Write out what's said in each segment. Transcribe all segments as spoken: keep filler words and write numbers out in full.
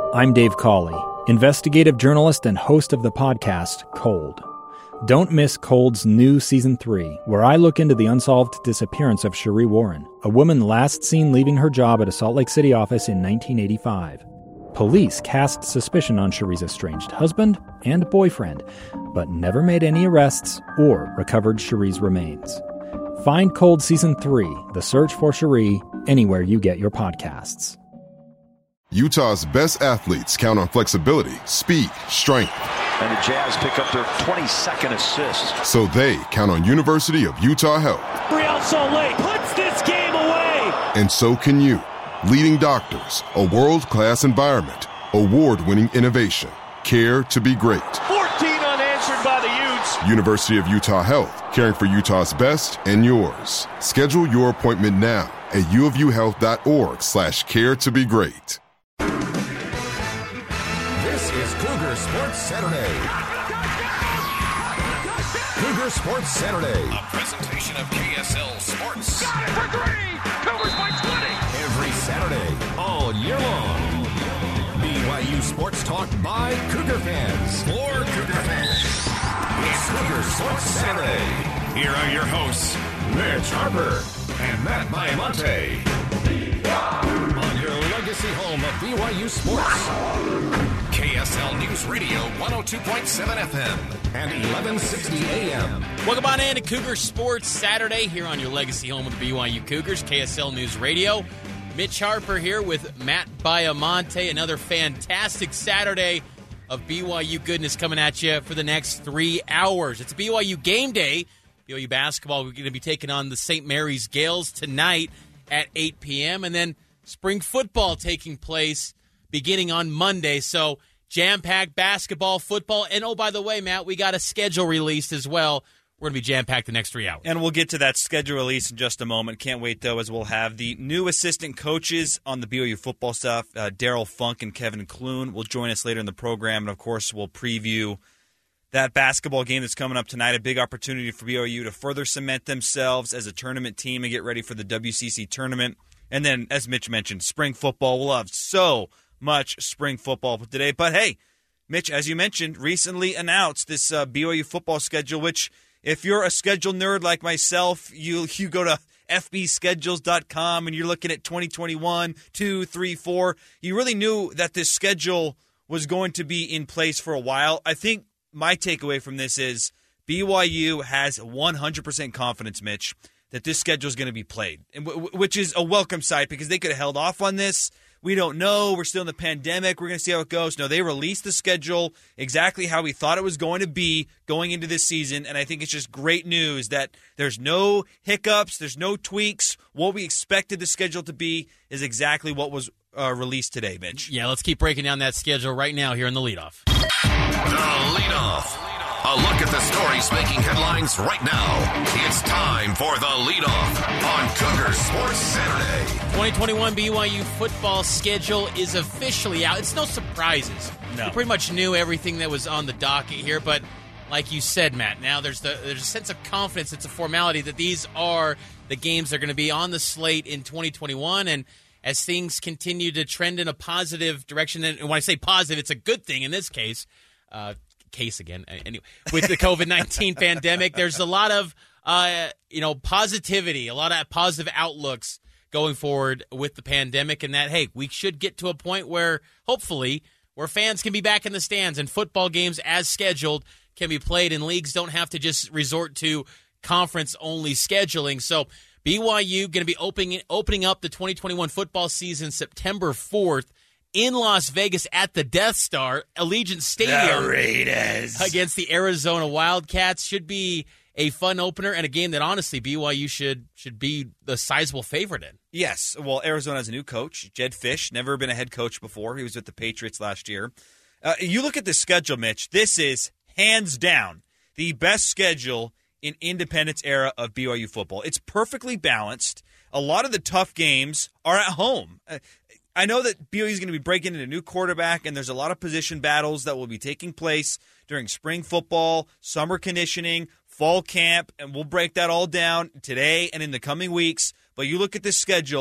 I'm Dave Cawley, investigative journalist and host of the podcast Cold. Don't miss Cold's new Season three, where I look into the unsolved disappearance of Cherie Warren, a woman last seen leaving her job at a Salt Lake City office in nineteen eighty-five. Police cast suspicion on Cherie's estranged husband and boyfriend, but never made any arrests or recovered Cherie's remains. Find Cold Season three, The Search for Cherie, anywhere you get your podcasts. Utah's best athletes count on flexibility, speed, strength. And the Jazz pick up their twenty-second assist. So they count on University of Utah Health. Real Salt Lake puts this game away. And so can you. Leading doctors, a world-class environment, award-winning innovation, care to be great. fourteen unanswered by the Utes. University of Utah Health, caring for Utah's best and yours. Schedule your appointment now at uofuhealth.org slash care to be great. This is Cougar Sports Saturday. Cougar Sports Saturday. A presentation of K S L Sports. Got it for three. Cougars by twenty. Every Saturday, all year long. B Y U Sports Talk by Cougar fans. For Cougar fans. It's Cougar Sports Saturday. Here are your hosts, Mitch Harper and Matt Baiamonte. On your legacy home of B Y U Sports. K S L News Radio one oh two point seven F M and eleven sixty A M. Welcome on in to Cougar Sports Saturday here on your legacy home of the B Y U Cougars, K S L News Radio. Mitch Harper here with Matt Baiamonte. Another fantastic Saturday of B Y U goodness coming at you for the next three hours. It's B Y U game day. B Y U basketball, we're going to be taking on the Saint Mary's Gales tonight at eight p.m. And then spring football taking place beginning on Monday. So jam-packed basketball, football, and oh, by the way, Matt, we got a schedule released as well. We're going to be jam-packed the next three hours. And we'll get to that schedule release in just a moment. Can't wait, though, as we'll have the new assistant coaches on the B Y U football stuff. Uh, Daryl Funk and Kevin Clune will join us later in the program. And, of course, we'll preview that basketball game that's coming up tonight. A big opportunity for B Y U to further cement themselves as a tournament team and get ready for the W C C tournament. And then, as Mitch mentioned, spring football. We'll have so much spring football today. But, hey, Mitch, as you mentioned, recently announced this uh, B Y U football schedule, which – if you're a schedule nerd like myself, you you go to f b schedules dot com and you're looking at twenty twenty-one, two, three, four. You really knew that this schedule was going to be in place for a while. I think my takeaway from this is B Y U has one hundred percent confidence, Mitch, that this schedule is going to be played, which is a welcome sight because they could have held off on this. We don't know. We're still in the pandemic. We're going to see how it goes. No, they released the schedule exactly how we thought it was going to be going into this season, and I think it's just great news that there's no hiccups, there's no tweaks. What we expected the schedule to be is exactly what was uh, released today, Mitch. Yeah, let's keep breaking down that schedule right now here in the leadoff. The leadoff. A look at the stories making headlines right now. It's time for the leadoff on Cougar Sports Saturday. twenty twenty-one B Y U football schedule is officially out. It's no surprises. No. We pretty much knew everything that was on the docket here, but like you said, Matt, now there's the there's a sense of confidence. It's a formality that these are the games that are going to be on the slate in twenty twenty-one, and as things continue to trend in a positive direction, and when I say positive, it's a good thing in this case. Uh, case again. Anyway, with the COVID nineteen pandemic, there's a lot of uh, you know positivity, a lot of positive outlooks going forward with the pandemic, and that hey, we should get to a point where hopefully where fans can be back in the stands and football games as scheduled can be played, and leagues don't have to just resort to conference only scheduling. So B Y U going to be opening opening up the twenty twenty-one football season September fourth. In Las Vegas at the Death Star, Allegiant Stadium. The Raiders. Against the Arizona Wildcats. Should be a fun opener and a game that, honestly, B Y U should should be the sizable favorite in. Yes. Well, Arizona has a new coach, Jedd Fisch. Never been a head coach before. He was with the Patriots last year. Uh, you look at the schedule, Mitch. This is, hands down, the best schedule in Independence era of B Y U football. It's perfectly balanced. A lot of the tough games are at home. Uh, I know that B Y U is going to be breaking in a new quarterback, and there's a lot of position battles that will be taking place during spring football, summer conditioning, fall camp, and we'll break that all down today and in the coming weeks. But you look at this schedule,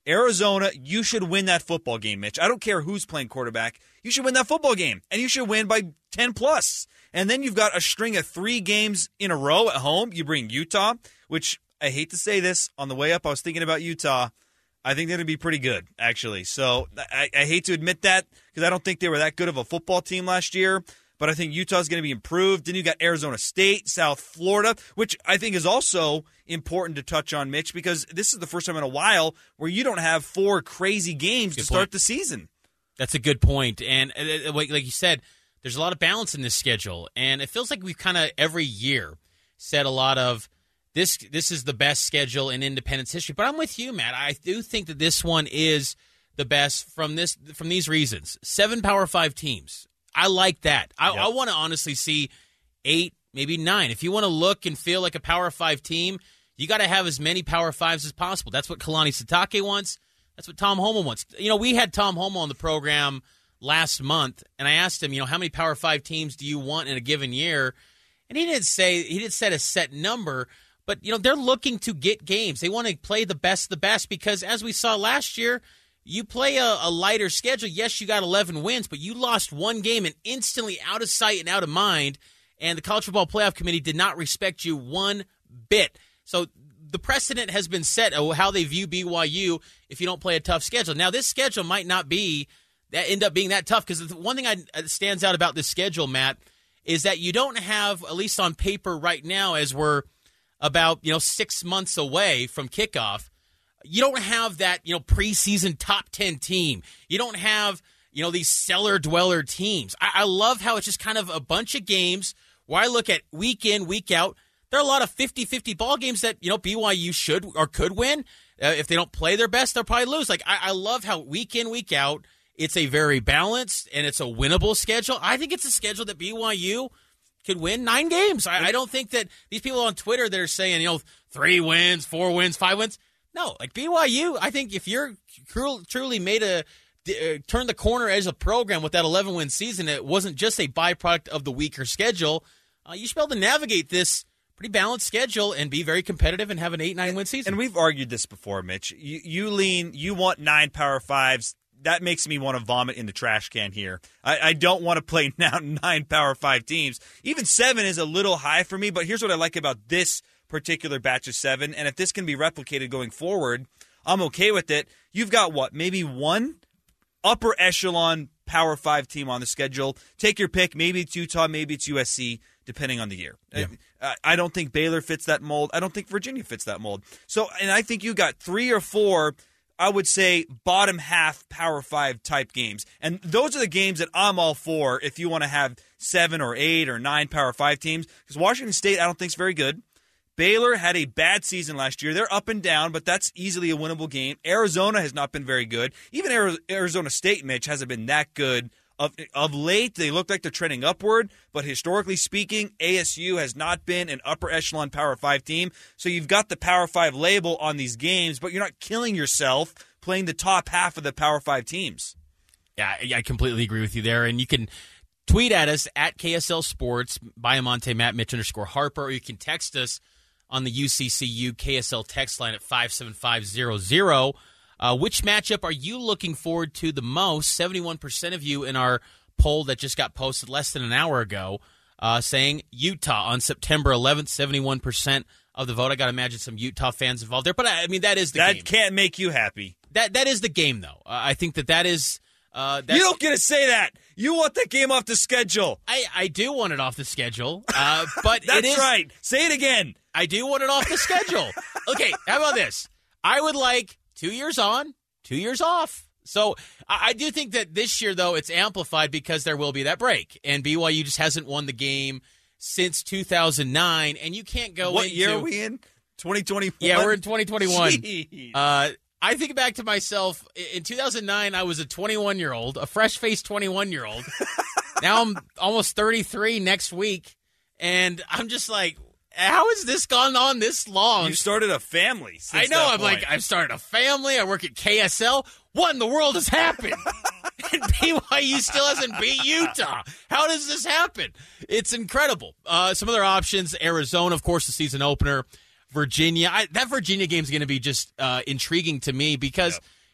Arizona, you should win that football game, Mitch. I don't care who's playing quarterback. You should win that football game, and you should win by ten plus. And then you've got a string of three games in a row at home. You bring Utah, which I hate to say this. On the way up, I was thinking about Utah. I think they're going to be pretty good, actually. So I, I hate to admit that because I don't think they were that good of a football team last year. But I think Utah's going to be improved. Then you got Arizona State, South Florida, which I think is also important to touch on, Mitch, because this is the first time in a while where you don't have four crazy games Good to start point. the season. That's a good point. And uh, like like you said, there's a lot of balance in this schedule. And it feels like we've kind of every year said a lot of this this is the best schedule in Independence history. But I'm with you, Matt. I do think that this one is the best from this from these reasons. Seven Power Five teams. I like that. I, Yep. I want to honestly see eight, maybe nine. If you want to look and feel like a Power Five team, you got to have as many Power Fives as possible. That's what Kalani Sitake wants. That's what Tom Homo wants. You know, we had Tom Homo on the program last month, and I asked him, you know, how many Power Five teams do you want in a given year? And he didn't say he didn't set a set number, but you know, they're looking to get games. They want to play the best, the best, because as we saw last year. You play a, a lighter schedule. Yes, you got eleven wins, but you lost one game and instantly out of sight and out of mind, and the College Football Playoff Committee did not respect you one bit. So the precedent has been set of how they view B Y U if you don't play a tough schedule. Now, this schedule might not be that end up being that tough because the one thing I, that stands out about this schedule, Matt, is that you don't have, at least on paper right now, as we're about you know six months away from kickoff, you don't have that, you know, preseason top ten team. You don't have, you know, these cellar dweller teams. I, I love how it's just kind of a bunch of games where I look at week in, week out. There are a lot of fifty-fifty ball games that, you know, B Y U should or could win. Uh, if they don't play their best, they'll probably lose. Like, I, I love how week in, week out, it's a very balanced and it's a winnable schedule. I think it's a schedule that B Y U could win nine games. I, I don't think that these people on Twitter that are saying, you know, three wins, four wins, five wins. No, like B Y U, I think if you're truly made a uh, turn the corner as a program with that eleven-win season, it wasn't just a byproduct of the weaker schedule. Uh, you should be able to navigate this pretty balanced schedule and be very competitive and have an eight, nine-win season. And we've argued this before, Mitch. You, you lean, you want nine Power Fives. That makes me want to vomit in the trash can here. I, I don't want to play now nine Power Five teams. Even seven is a little high for me, but here's what I like about this particular batch of seven, and if this can be replicated going forward, I'm okay with it. You've got what, maybe one upper echelon Power Five team on the schedule. Take your pick. Maybe it's Utah, maybe it's U S C, depending on the year. Yeah. I, I don't think Baylor fits that mold. I don't think Virginia fits that mold. So, and I think you got three or four, I would say, bottom half Power Five type games. And those are the games that I'm all for if you want to have seven or eight or nine Power Five teams. Because Washington State, I don't think is very good. Baylor had a bad season last year. They're up and down, but that's easily a winnable game. Arizona has not been very good. Even Arizona State, Mitch, hasn't been that good. Of, of late, they look like they're trending upward, but historically speaking, A S U has not been an upper echelon Power five team. So you've got the Power five label on these games, but you're not killing yourself playing the top half of the Power five teams. Yeah, I completely agree with you there. And you can tweet at us at K S L Sports, Biamonte, Matt, Mitch underscore Harper, or you can text us on the U C C U K S L text line at five seven five zero zero. Uh, which matchup are you looking forward to the most? seventy-one percent of you in our poll that just got posted less than an hour ago uh, saying Utah on September eleventh, seventy-one percent of the vote. I got to imagine some Utah fans involved there. But, I mean, that is the that game. That can't make you happy. That That is the game, though. Uh, I think that that is uh, – You don't get to say that. You want that game off the schedule. I, I do want it off the schedule, uh, but That's it is – right. Say it again. I do want it off the schedule. Okay, how about this? I would like – Two years on, two years off. So I, I do think that this year, though, it's amplified because there will be that break. And B Y U just hasn't won the game since two thousand nine. And you can't go what into... What year are we in? twenty twenty-one? Yeah, we're in twenty twenty-one. Jeez. Uh, I think back to myself. In two thousand nine, I was a twenty-one-year-old, a fresh-faced twenty-one-year-old. Now I'm almost thirty-three next week. And I'm just like... How has this gone on this long? You started a family. Since I know. That I'm point. like, I've started a family. I work at K S L. What in the world has happened? And B Y U still hasn't beat Utah. How does this happen? It's incredible. Uh, some other options: Arizona, of course, the season opener. Virginia. I, that Virginia game is going to be just uh, intriguing to me because. Yep.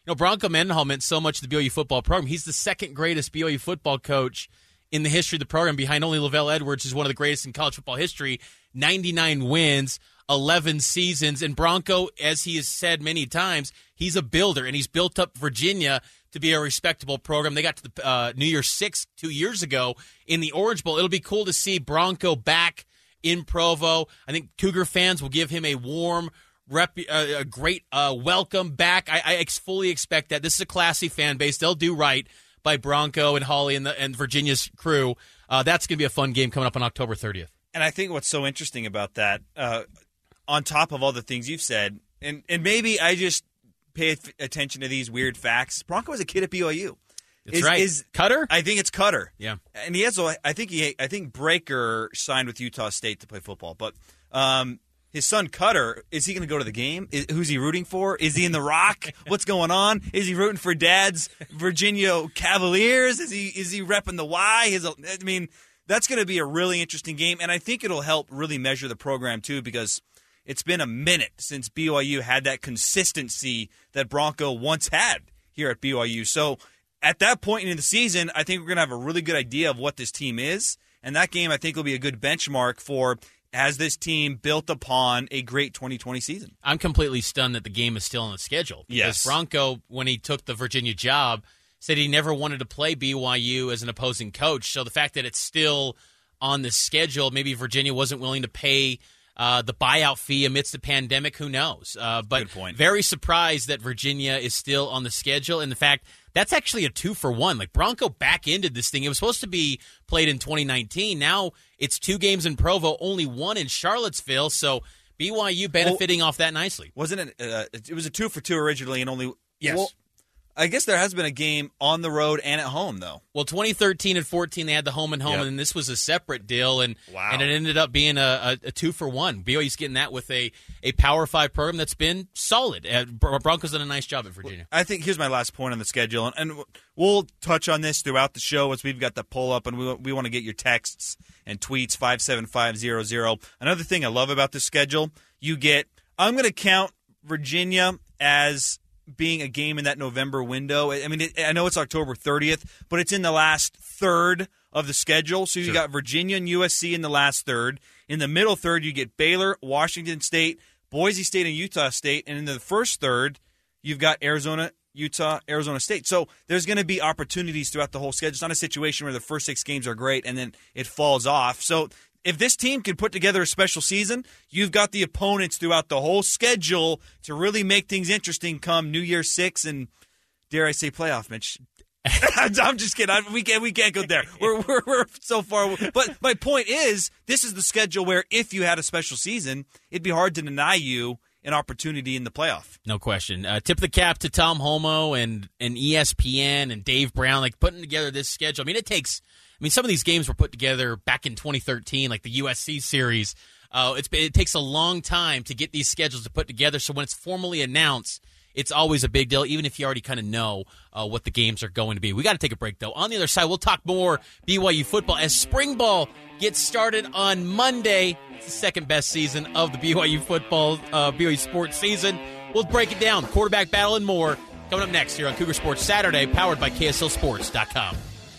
know, Bronco Mendenhall meant so much to the B Y U football program. He's the second greatest B Y U football coach in the history of the program, behind only Lavelle Edwards, who's one of the greatest in college football history. ninety-nine wins, eleven seasons. And Bronco, as he has said many times, he's a builder, and he's built up Virginia to be a respectable program. They got to the uh, New Year's Six two years ago in the Orange Bowl. It'll be cool to see Bronco back in Provo. I think Cougar fans will give him a warm, rep, uh, a great uh, welcome back. I, I ex- fully expect that. This is a classy fan base. They'll do right by Bronco and Holly and, the, and Virginia's crew. Uh, that's going to be a fun game coming up on October thirtieth. And I think what's so interesting about that, uh, on top of all the things you've said, and, and maybe I just pay attention to these weird facts. Bronco was a kid at B Y U. That's is, right. Is, Cutter? I think it's Cutter. Yeah. And he has. I think he. I think Breaker signed with Utah State to play football, but um, his son Cutter, is he going to go to the game? Is, who's he rooting for? Is he in the Rock? What's going on? Is he rooting for Dad's Virginia Cavaliers? Is he? Is he repping the Y? His, I mean, that's going to be a really interesting game, and I think it'll help really measure the program too, because it's been a minute since B Y U had that consistency that Bronco once had here at B Y U. So at that point in the season, I think we're going to have a really good idea of what this team is. And that game, I think, will be a good benchmark for, has this team built upon a great twenty twenty season? I'm completely stunned that the game is still on the schedule. Because yes. Bronco, when he took the Virginia job, said he never wanted to play B Y U as an opposing coach. So the fact that it's still on the schedule, maybe Virginia wasn't willing to pay Uh, the buyout fee amidst the pandemic, who knows? Uh, but Good point. Very surprised that Virginia is still on the schedule. And the fact, that's actually a two for one. Like, Bronco back ended this thing. It was supposed to be played in twenty nineteen. Now it's two games in Provo, only one in Charlottesville. So B Y U benefiting well, off that nicely. Wasn't it? Uh, it was a two for two originally, and only yes. Well, I guess there has been a game on the road and at home, though. Well, twenty thirteen and fourteen, they had the home and home, yep. and this was a separate deal, and wow. and it ended up being a, a, a two for one. B Y U's getting that with a, a Power Five program that's been solid. Uh, Broncos done a nice job at Virginia. I think here's my last point on the schedule, and, and we'll touch on this throughout the show as we've got the poll up, and we we want to get your texts and tweets five seven five zero zero. Another thing I love about this schedule, you get. I'm going to count Virginia as being a game in that November window. I mean, it, I know it's October thirtieth, but it's in the last third of the schedule. So you sure. got Virginia and U S C in the last third. In the middle third, you get Baylor, Washington State, Boise State, and Utah State. And in the first third, you've got Arizona, Utah, Arizona State. So there's going to be opportunities throughout the whole schedule. It's not a situation where the first six games are great and then it falls off. So if this team can put together a special season, you've got the opponents throughout the whole schedule to really make things interesting come New Year's Six and, dare I say, playoff, Mitch. I'm just kidding. I, we can't. We can't go there. We're, we're we're so far. But my point is, this is the schedule where if you had a special season, it'd be hard to deny you an opportunity in the playoff. No question. Uh, tip of the cap to Tom Homo and and E S P N and Dave Brown, like putting together this schedule. I mean, it takes. I mean, some of these games were put together back in twenty thirteen, like the U S C series. Uh, it's, it takes a long time to get these schedules to put together, so when it's formally announced, it's always a big deal, even if you already kind of know uh, what the games are going to be. We got to take a break, though. On the other side, we'll talk more B Y U football as spring ball gets started on Monday. It's the second best season of the B Y U football, uh, B Y U sports season. We'll break it down, quarterback battle and more, coming up next here on Cougar Sports Saturday, powered by K S L Sports dot com.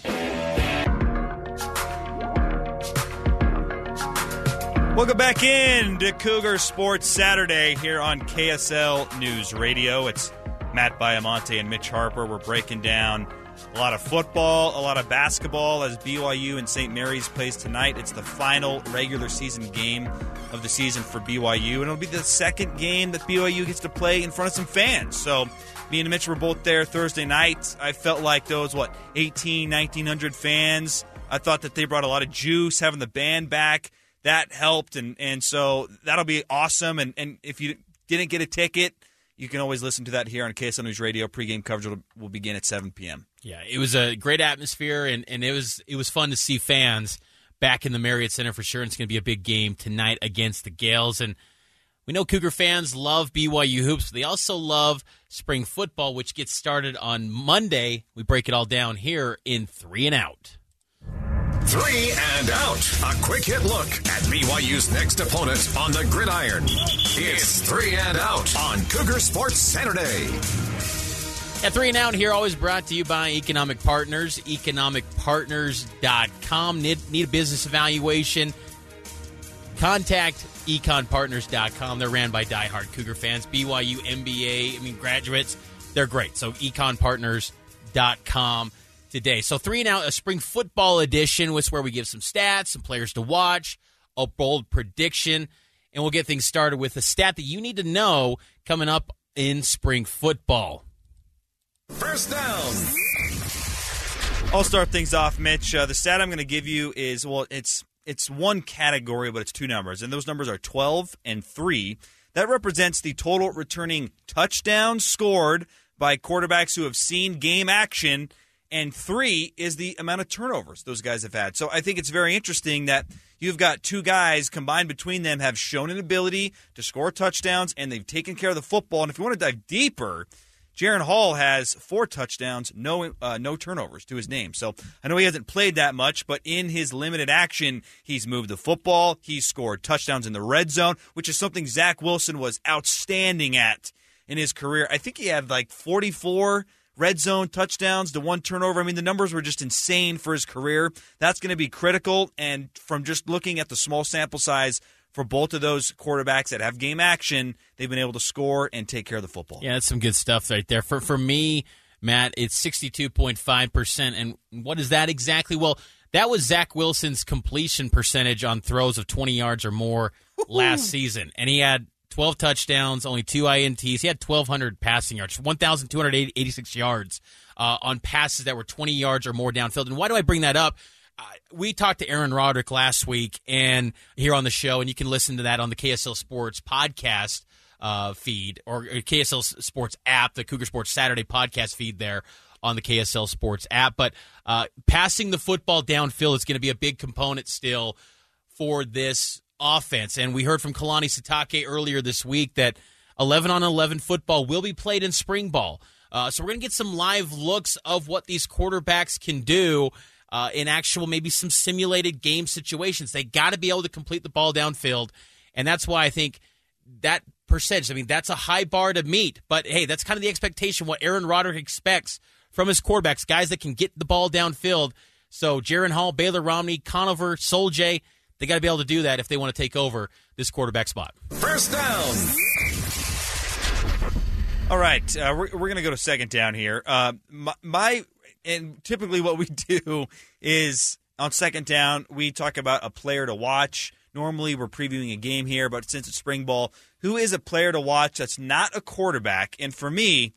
Welcome back in to Cougar Sports Saturday here on K S L News Radio. It's Matt Baiamonte and Mitch Harper. We're breaking down a lot of football, a lot of basketball as B Y U and Saint Mary's plays tonight. It's the final regular season game of the season for B Y U, and it'll be the second game that B Y U gets to play in front of some fans. So me and Mitch were both there Thursday night. I felt like those, what, eighteen, nineteen hundred fans. I thought that they brought a lot of juice, having the band back. That helped, and, and so that'll be awesome. And, and if you didn't get a ticket, you can always listen to that here on K S L News Radio. Pregame coverage will, will begin at seven p.m. Yeah, it was a great atmosphere, and, and it was it was fun to see fans back in the Marriott Center for sure. And it's going to be a big game tonight against the Gales. And we know Cougar fans love B Y U hoops, but they also love spring football, which gets started on Monday. We break it all down here in Three and Out. Three and Out. A quick hit look at B Y U's next opponent on the gridiron. It's Three and Out on Cougar Sports Saturday. At Three and Out here, always brought to you by Economic Partners, economic partners dot com. Need, need a business evaluation? Contact econ partners dot com. They're ran by diehard Cougar fans, B Y U, M B A, I mean, graduates. They're great. So econ partners dot com today. So Three and Out, a spring football edition, was where we give some stats, some players to watch, a bold prediction, and we'll get things started with a stat that you need to know coming up in spring football. First down. I'll start things off, Mitch. Uh, the stat I'm going to give you is, well, it's it's one category, but it's two numbers, and those numbers are twelve and three. That represents the total returning touchdowns scored by quarterbacks who have seen game action, and three is the amount of turnovers those guys have had. So I think it's very interesting that you've got two guys combined between them have shown an ability to score touchdowns, and they've taken care of the football. And if you want to dive deeper, Jaren Hall has four touchdowns, no uh, no turnovers to his name. So I know he hasn't played that much, but in his limited action, he's moved the football. He's scored touchdowns in the red zone, which is something Zach Wilson was outstanding at in his career. I think he had like forty-four red zone touchdowns to one turnover. I mean, the numbers were just insane for his career. That's going to be critical. And from just looking at the small sample size for both of those quarterbacks that have game action, they've been able to score and take care of the football. Yeah, that's some good stuff right there. For for me, Matt, it's sixty-two point five percent. And what is that exactly? Well, that was Zach Wilson's completion percentage on throws of twenty yards or more last season. And he had twelve touchdowns, only two I N Ts. He had twelve hundred passing yards, one thousand two hundred eighty-six yards uh, on passes that were twenty yards or more downfield. And why do I bring that up? Uh, we talked to Aaron Roderick last week and here on the show, and you can listen to that on the K S L Sports podcast uh, feed or K S L Sports app, the Cougar Sports Saturday podcast feed there on the K S L Sports app. But uh, passing the football downfield is going to be a big component still for this offense. And we heard from Kalani Sitake earlier this week that eleven on eleven football will be played in spring ball. Uh, so we're going to get some live looks of what these quarterbacks can do uh, in actual maybe some simulated game situations. They got to be able to complete the ball downfield, and that's why I think that percentage, I mean, that's a high bar to meet. But, hey, that's kind of the expectation, what Aaron Roderick expects from his quarterbacks, guys that can get the ball downfield. So Jaren Hall, Baylor Romney, Conover, Soljay, they got to be able to do that if they want to take over this quarterback spot. First down. All right, uh, we're, we're going to go to second down here. Uh, my, my and typically what we do is on second down, we talk about a player to watch. Normally we're previewing a game here, but since it's spring ball, who is a player to watch that's not a quarterback? And for me,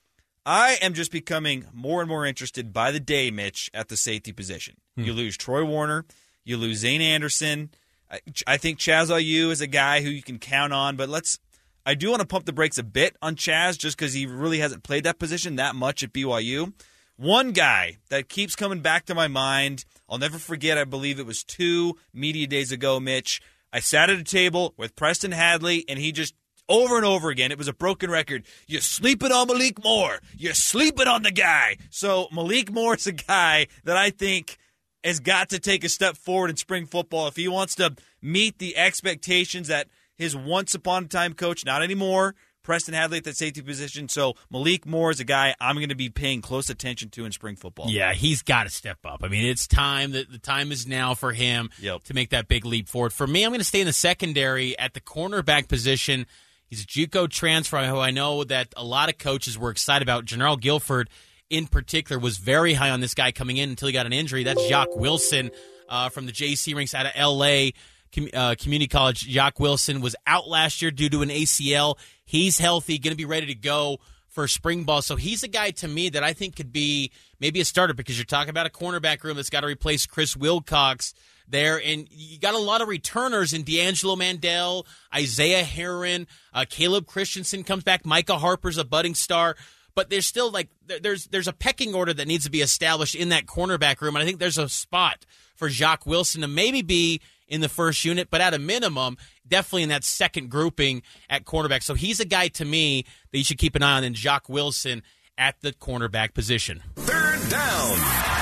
I am just becoming more and more interested by the day, Mitch, at the safety position. Hmm. You lose Troy Warner. You lose Zane Anderson. I, I think Chaz Ayu is a guy who you can count on, but let's. I do want to pump the brakes a bit on Chaz just because he really hasn't played that position that much at B Y U. One guy that keeps coming back to my mind, I'll never forget, I believe it was two media days ago, Mitch. I sat at a table with Preston Hadley, and he just, over and over again, it was a broken record. You're sleeping on Malik Moore. You're sleeping on the guy. So Malik Moore is a guy that I think has got to take a step forward in spring football if he wants to meet the expectations that his once-upon-a-time coach, not anymore, Preston Hadley at that safety position. So Malik Moore is a guy I'm going to be paying close attention to in spring football. Yeah, he's got to step up. I mean, it's time. The, the time is now for him yep. to make that big leap forward. For me, I'm going to stay in the secondary at the cornerback position. He's a JUCO transfer who I know that a lot of coaches were excited about. General Guilford, in particular, was very high on this guy coming in until he got an injury. That's Jacques Wilson uh, from the J C ranks out of L A Com- uh, Community College. Jacques Wilson was out last year due to an A C L. He's healthy, going to be ready to go for spring ball. So he's a guy to me that I think could be maybe a starter because you're talking about a cornerback room that's got to replace Chris Wilcox there. And you got a lot of returners in D'Angelo Mandel, Isaiah Heron, uh, Caleb Christensen comes back. Micah Harper's a budding star. But there's still like there's there's a pecking order that needs to be established in that cornerback room, and I think there's a spot for Jacques Wilson to maybe be in the first unit, but at a minimum, definitely in that second grouping at cornerback. So he's a guy to me that you should keep an eye on, and Jacques Wilson at the cornerback position. Third down.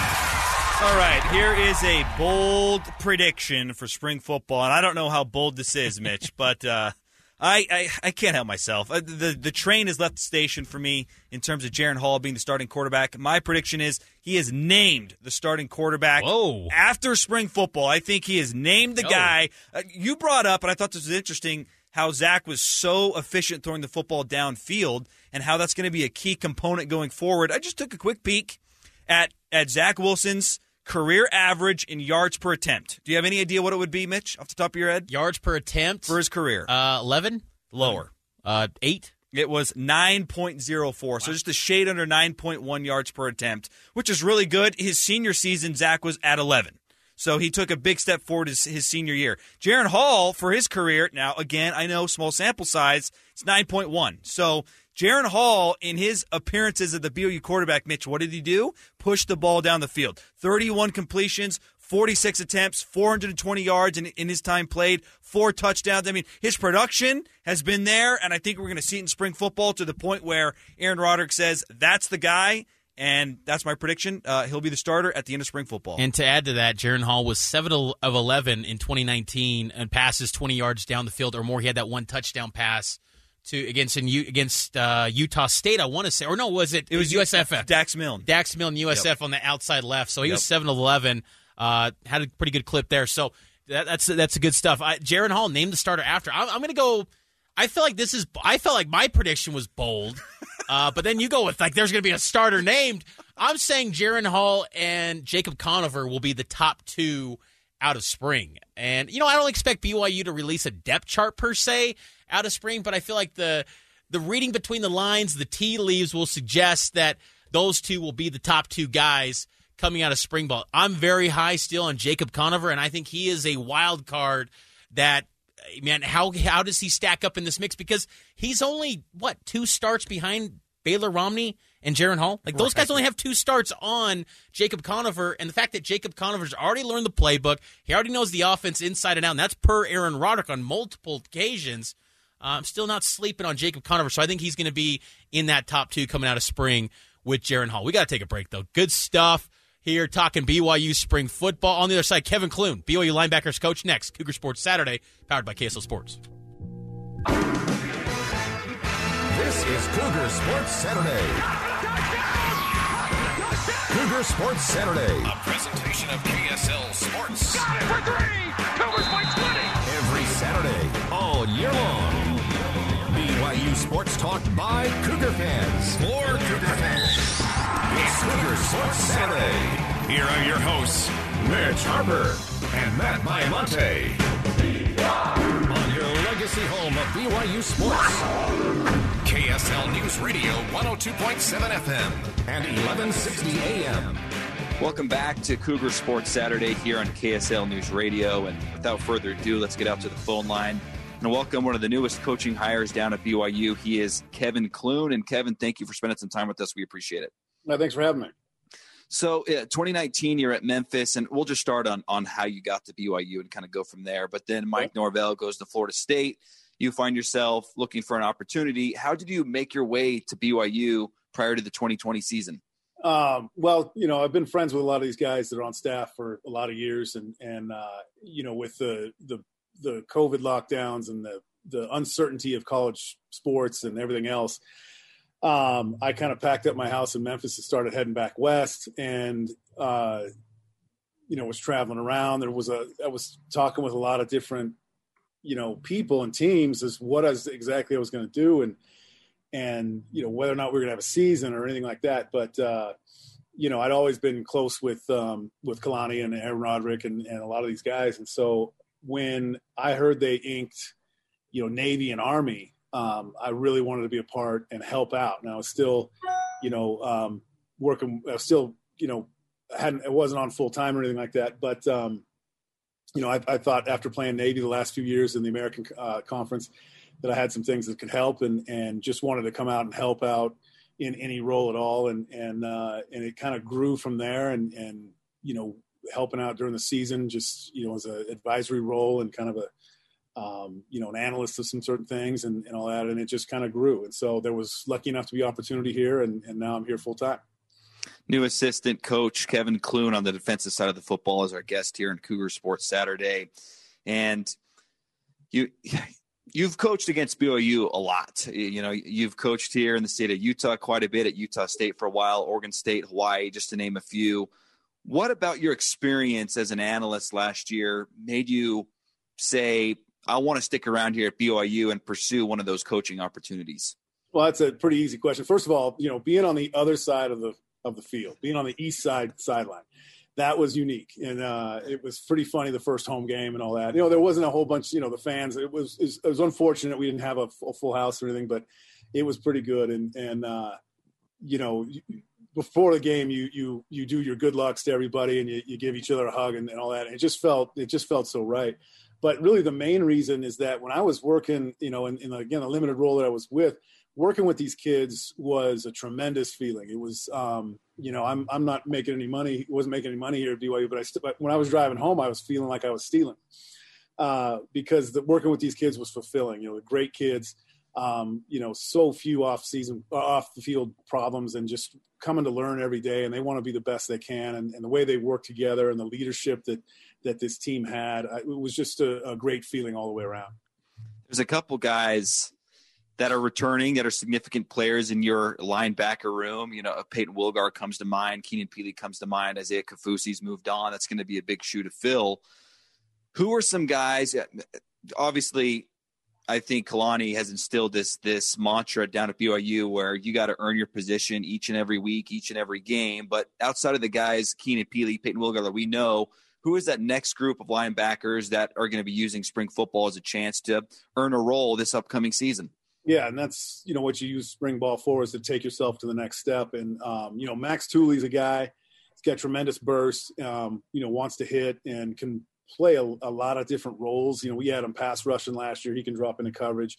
All right, here is a bold prediction for spring football, and I don't know how bold this is, Mitch, but uh, I, I, I can't help myself. Uh, the the train has left the station for me in terms of Jaren Hall being the starting quarterback. My prediction is he is named the starting quarterback Whoa. after spring football. I think he is named the Oh. guy. Uh, you brought up, and I thought this was interesting, how Zach was so efficient throwing the football downfield and how that's going to be a key component going forward. I just took a quick peek at, at Zach Wilson's career average in yards per attempt. Do you have any idea what it would be, Mitch, off the top of your head? Yards per attempt? For his career. Uh, eleven? Lower. Uh, eight? It was nine point oh four, wow. So just a shade under nine point one yards per attempt, which is really good. His senior season, Zach was at eleven. So he took a big step forward his, his senior year. Jaren Hall, for his career, now, again, I know small sample size, it's nine point one. So Jaren Hall, in his appearances at the B Y U quarterback, Mitch, what did he do? Push the ball down the field. thirty-one completions, forty-six attempts, four hundred twenty yards in, in his time played, four touchdowns. I mean, his production has been there, and I think we're going to see it in spring football to the point where Aaron Roderick says, that's the guy. And that's my prediction. Uh, he'll be the starter at the end of spring football. And to add to that, Jaren Hall was seven of eleven in twenty nineteen and passes twenty yards down the field or more. He had that one touchdown pass to against in U, against uh, Utah State, I want to say. Or no, was it? It was U S F F. Dax Milne. Dax Milne, U S F yep. on the outside left. So he yep. was seven of eleven. Uh, had a pretty good clip there. So that, that's that's good stuff. I, Jaren Hall named the starter after. I'm, I'm going to go. I feel like this is. I felt like my prediction was bold. Uh, but then you go with, like, there's going to be a starter named. I'm saying Jaren Hall and Jacob Conover will be the top two out of spring. And, you know, I don't expect B Y U to release a depth chart per se out of spring, but I feel like the the reading between the lines, the tea leaves will suggest that those two will be the top two guys coming out of spring ball. I'm very high still on Jacob Conover, and I think he is a wild card that, man, how how does he stack up in this mix? Because he's only, what, two starts behind Baylor Romney and Jaren Hall? Like, those right. guys only have two starts on Jacob Conover, and the fact that Jacob Conover's already learned the playbook, he already knows the offense inside and out, and that's per Aaron Roderick on multiple occasions. Uh, I'm still not sleeping on Jacob Conover, so I think he's going to be in that top two coming out of spring with Jaren Hall. We got to take a break, though. Good stuff here talking B Y U spring football. On the other side, Kevin Clune, B Y U linebackers coach, next. Cougar Sports Saturday, powered by K S L Sports. This is Cougar Sports Saturday. Cougar Sports Saturday. A presentation of K S L Sports. Got it for three. Cougars by twenty. Every Saturday, all year long. B Y U Sports Talk by Cougar fans. For Cougar fans. It's Cougar Sports Saturday. Here are your hosts, Mitch Harper and Matt Baiamonte. On your legacy home of B Y U Sports. K S L News Radio, one oh two point seven F M. And eleven sixty A M. Welcome back to Cougar Sports Saturday here on K S L News Radio. And without further ado, let's get out to the phone line and welcome one of the newest coaching hires down at B Y U. He is Kevin Clune. And Kevin, thank you for spending some time with us. We appreciate it. No, thanks for having me. So uh, twenty nineteen, you're at Memphis, and we'll just start on, on how you got to B Y U and kind of go from there. But then Mike yeah. Norvell goes to Florida State. You find yourself looking for an opportunity. How did you make your way to B Y U prior to the twenty twenty season? Um, well, you know, I've been friends with a lot of these guys that are on staff for a lot of years. And, and uh, you know, with the, the the COVID lockdowns and the, the uncertainty of college sports and everything else, um, I kind of packed up my house in Memphis and started heading back west and, uh, you know, was traveling around. There was a – I was talking with a lot of different, you know, people and teams as what I was exactly I was going to do and, and, you know, whether or not we we're going to have a season or anything like that. But, uh, you know, I'd always been close with um, with Kalani and Aaron Roderick and, and a lot of these guys. And so when I heard they inked, you know, Navy and Army, um, I really wanted to be a part and help out. And I was still, you know, um, working, I was still, you know, hadn't, it wasn't on full time or anything like that. But, um, you know, I, I thought after playing Navy the last few years in the American uh, Conference that I had some things that could help and, and just wanted to come out and help out in any role at all. And, and, uh, and it kind of grew from there and, and, you know, helping out during the season, just, you know, as an advisory role and kind of a, um, you know, an analyst of some certain things and, and all that. And it just kind of grew. And so there was lucky enough to be opportunity here. And, and now I'm here full time. New assistant coach Kevin Clune on the defensive side of the football is our guest here in Cougar Sports Saturday. And you, You've coached against B Y U a lot. You know, you've coached here in the state of Utah quite a bit, at Utah State for a while, Oregon State, Hawaii, just to name a few. What about your experience as an analyst last year made you say, I want to stick around here at B Y U and pursue one of those coaching opportunities? Well, that's a pretty easy question. First of all, you know, being on the other side of the of the field, being on the east side sideline, that was unique. And uh, it was pretty funny, the first home game and all that. You know, there wasn't a whole bunch, you know, the fans. It was it was, it was unfortunate we didn't have a full, full house or anything, but it was pretty good. And, and uh, you know, before the game, you you you do your good lucks to everybody, and you, you give each other a hug and, and all that. And it just felt it just felt so right. But really, the main reason is that when I was working, you know, in, in again a limited role that I was with, working with these kids was a tremendous feeling. It was, um, you know, I'm I'm not making any money, wasn't making any money here at B Y U, but I st- but when I was driving home, I was feeling like I was stealing uh, because the, working with these kids was fulfilling. You know, the great kids. Um, you know, so few off season, off the field problems, and just coming to learn every day, and they want to be the best they can. And, and the way they work together and the leadership that, that this team had, it was just a, a great feeling all the way around. There's a couple guys that are returning that are significant players in your linebacker room. You know, Peyton Wilgar comes to mind. Keenan Pili comes to mind. Isaiah Kaufusi's moved on. That's going to be a big shoe to fill. Who are some guys, obviously, I think Kalani has instilled this this mantra down at B Y U where you got to earn your position each and every week, each and every game. But outside of the guys, Keenan Pili, Peyton Wilgar, that we know, who is that next group of linebackers that are going to be using spring football as a chance to earn a role this upcoming season? Yeah, and that's, you know, what you use spring ball for is to take yourself to the next step. And, um, you know, Max Tooley's a guy, he's got tremendous burst, um, you know, wants to hit and can play a, a lot of different roles. You know, we had him pass rushing last year. He can drop into coverage.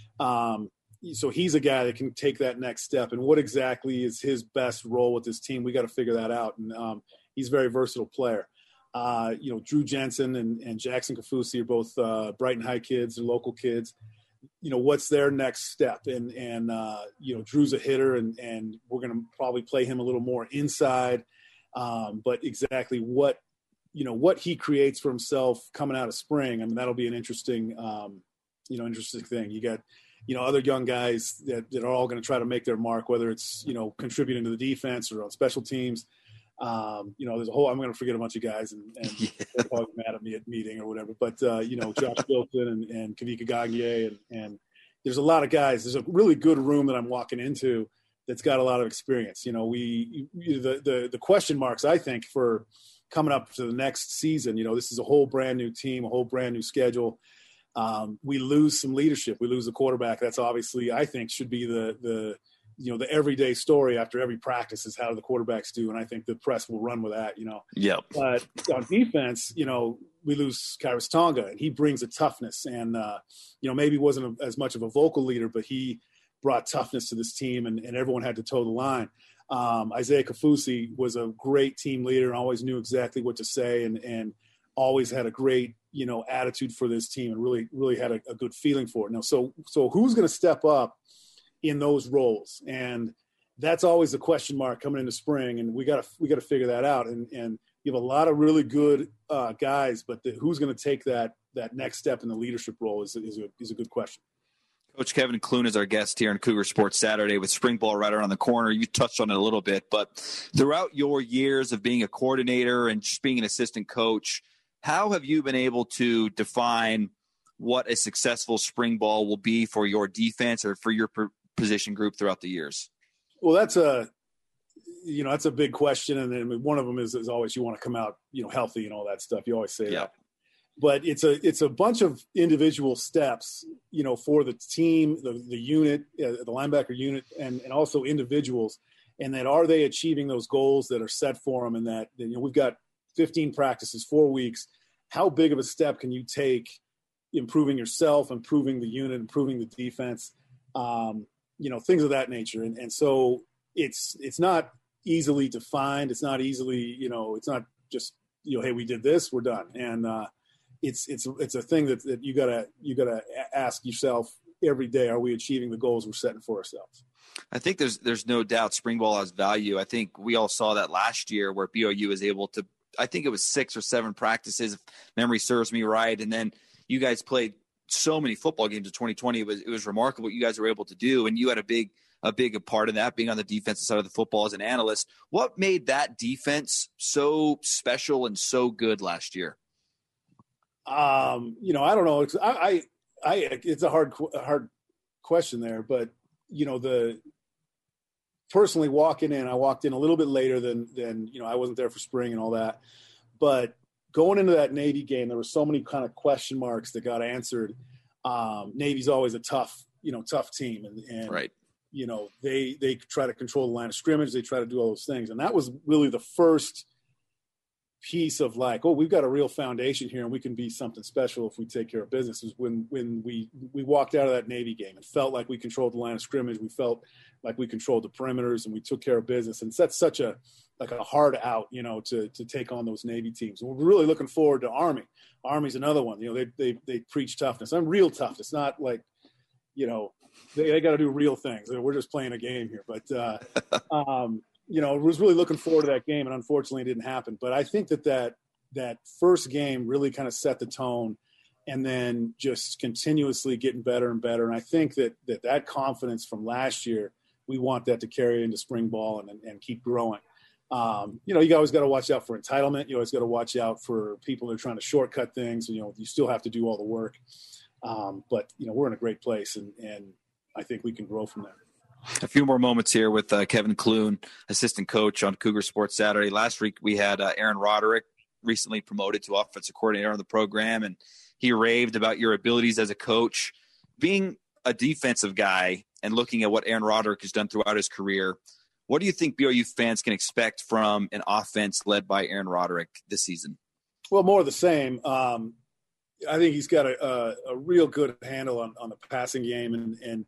Um, so he's a guy that can take that next step. And what exactly is his best role with this team? We got to figure that out. And um, he's a very versatile player. Uh, you know, Drew Jensen and, and Jackson Kaufusi are both uh, Brighton High kids. They're local kids. You know, what's their next step? And, and uh, you know, Drew's a hitter, and, and we're going to probably play him a little more inside. Um, but exactly what, you know, what he creates for himself coming out of spring, I mean, that'll be an interesting, um, you know, interesting thing. You got, you know, other young guys that, that are all going to try to make their mark, whether it's, you know, contributing to the defense or on special teams. Um, you know, there's a whole, I'm going to forget a bunch of guys and, and yeah. they're probably mad at me at meeting or whatever, but, uh, you know, Josh Bilton and, and Kavika Gagne, and, and there's a lot of guys. There's a really good room that I'm walking into that's got a lot of experience. You know, we, you, the, the, the question marks, I think, for coming up to the next season, you know, this is a whole brand new team, a whole brand new schedule. Um, we lose some leadership. We lose the quarterback. That's obviously, I think, should be the, the, you know, the everyday story after every practice is how do the quarterbacks do. And I think the press will run with that, you know. Yep. But on defense, you know, we lose Kairos Tonga, and he brings a toughness, and, uh, you know, maybe wasn't a, as much of a vocal leader, but he brought toughness to this team, and, and everyone had to toe the line. Um, Isaiah Kaufusi was a great team leader and always knew exactly what to say, and, and always had a great, you know, attitude for this team, and really, really had a, a good feeling for it. Now, so, so who's going to step up in those roles? And that's always a question mark coming into spring. And we got to, we got to figure that out. And, and you have a lot of really good uh, guys, but the, who's going to take that, that next step in the leadership role is, is a, is a good question. Coach Kevin Clune is our guest here on Cougar Sports Saturday with spring ball right around the corner. You touched on it a little bit, but throughout your years of being a coordinator and just being an assistant coach, how have you been able to define what a successful spring ball will be for your defense or for your position group throughout the years? Well, that's a, you know, that's a big question. And then one of them is, is always, you want to come out, you know, healthy and all that stuff. You always say yeah. that. But it's a it's a bunch of individual steps, you know, for the team, the the unit, uh, the linebacker unit, and, and also individuals. And then are they achieving those goals that are set for them? And that, you know, we've got fifteen practices, four weeks. How big of a step can you take improving yourself, improving the unit, improving the defense, um, you know, things of that nature. And, and so it's it's not easily defined. It's not easily, you know, it's not just, you know, hey, we did this, we're done. And, uh, It's it's it's a thing that, that you gotta you gotta ask yourself every day. Are we achieving the goals we're setting for ourselves? I think there's there's no doubt spring ball has value. I think we all saw that last year where B O U was able to. I think it was six or seven practices, if memory serves me right, and then you guys played so many football games in twenty twenty. It was, it was remarkable what you guys were able to do. And you had a big, a big part in that, being on the defensive side of the football as an analyst. What made that defense so special and so good last year? Um, you know, I don't know. It's, I, I, I, it's a hard, hard question there, but you know, the personally walking in, I walked in a little bit later than, than, you know, I wasn't there for spring and all that, but going into that Navy game, there were so many kind of question marks that got answered. Um, Navy's always a tough, you know, tough team. And, and right. you know, they, they try to control the line of scrimmage. They try to do all those things. And that was really the first piece of like, oh, we've got a real foundation here and we can be something special if we take care of business. Is when, when we, we walked out of that Navy game and felt like we controlled the line of scrimmage. We felt like we controlled the perimeters and we took care of business. And that's such a, like a hard out, you know, to, to take on those Navy teams. And we're really looking forward to Army. Army's another one, you know, they, they, they preach toughness. I'm real toughness, not like, you know, they, they got to do real things. We're just playing a game here, but, uh, um, you know, I was really looking forward to that game, and unfortunately it didn't happen. But I think that that, that first game really kind of set the tone, and then just continuously getting better and better. And I think that that, that confidence from last year, we want that to carry into spring ball and, and, and keep growing. Um, you know, you always got to watch out for entitlement. You always got to watch out for people that are trying to shortcut things. You know, you still have to do all the work. Um, but, you know, we're in a great place, and, and I think we can grow from there. A few more moments here with uh, Kevin Clune, assistant coach on Cougar Sports Saturday. Last week we had uh, Aaron Roderick, recently promoted to offensive coordinator on the program, and he raved about your abilities as a coach. Being a defensive guy and looking at what Aaron Roderick has done throughout his career, what do you think B O U fans can expect from an offense led by Aaron Roderick this season? Well, more of the same. Um, I think he's got a, a, a real good handle on, on the passing game, and, and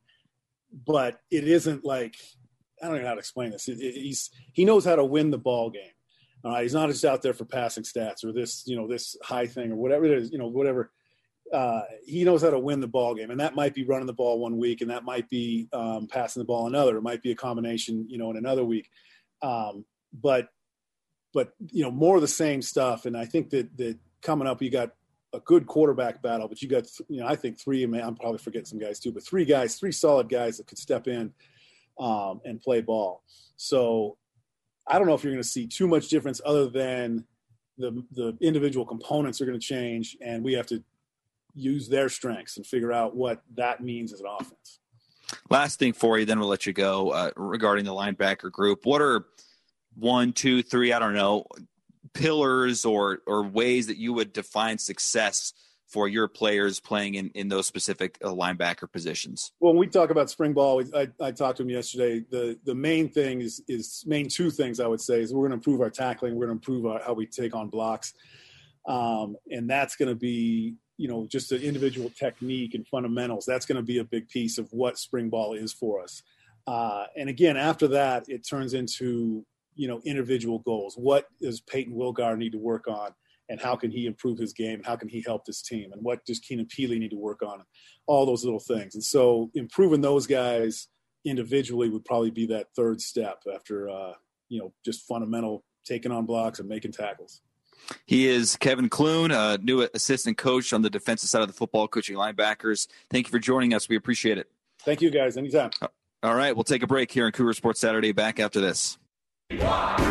but it isn't like, I don't even know how to explain this. It, it, he's he knows how to win the ball game. All right, he's not just out there for passing stats or this, you know, this high thing or whatever it is, you know, whatever. Uh, he knows how to win the ball game, and that might be running the ball one week, and that might be um, passing the ball another. It might be a combination, you know, in another week. Um, but, but you know, more of the same stuff. And I think that that coming up, you got a good quarterback battle, but you got, you know, I think three, I'm probably forgetting some guys too, but three guys, three solid guys that could step in um, and play ball. So I don't know if you're going to see too much difference other than the the individual components are going to change, and we have to use their strengths and figure out what that means as an offense. Last thing for you, then we'll let you go, uh, regarding the linebacker group. What are one, two, three, I don't know, pillars or or ways that you would define success for your players playing in, in those specific uh, linebacker positions? Well, when we talk about spring ball, I, I talked to him yesterday. The the main thing is, is main two things I would say is we're going to improve our tackling. We're going to improve our, how we take on blocks. Um, and that's going to be, you know, just the individual technique and fundamentals. That's going to be a big piece of what spring ball is for us. Uh, and again, after that, it turns into, you know, individual goals. What does Peyton Wilgar need to work on, and how can he improve his game? How can he help this team? And what does Keenan Peely need to work on? All those little things. And so improving those guys individually would probably be that third step after, uh, you know, just fundamental taking on blocks and making tackles. He is Kevin Clune, a new assistant coach on the defensive side of the football, coaching linebackers. Thank you for joining us. We appreciate it. Thank you, guys. Anytime. All right. We'll take a break here on Cougar Sports Saturday. Back after this. This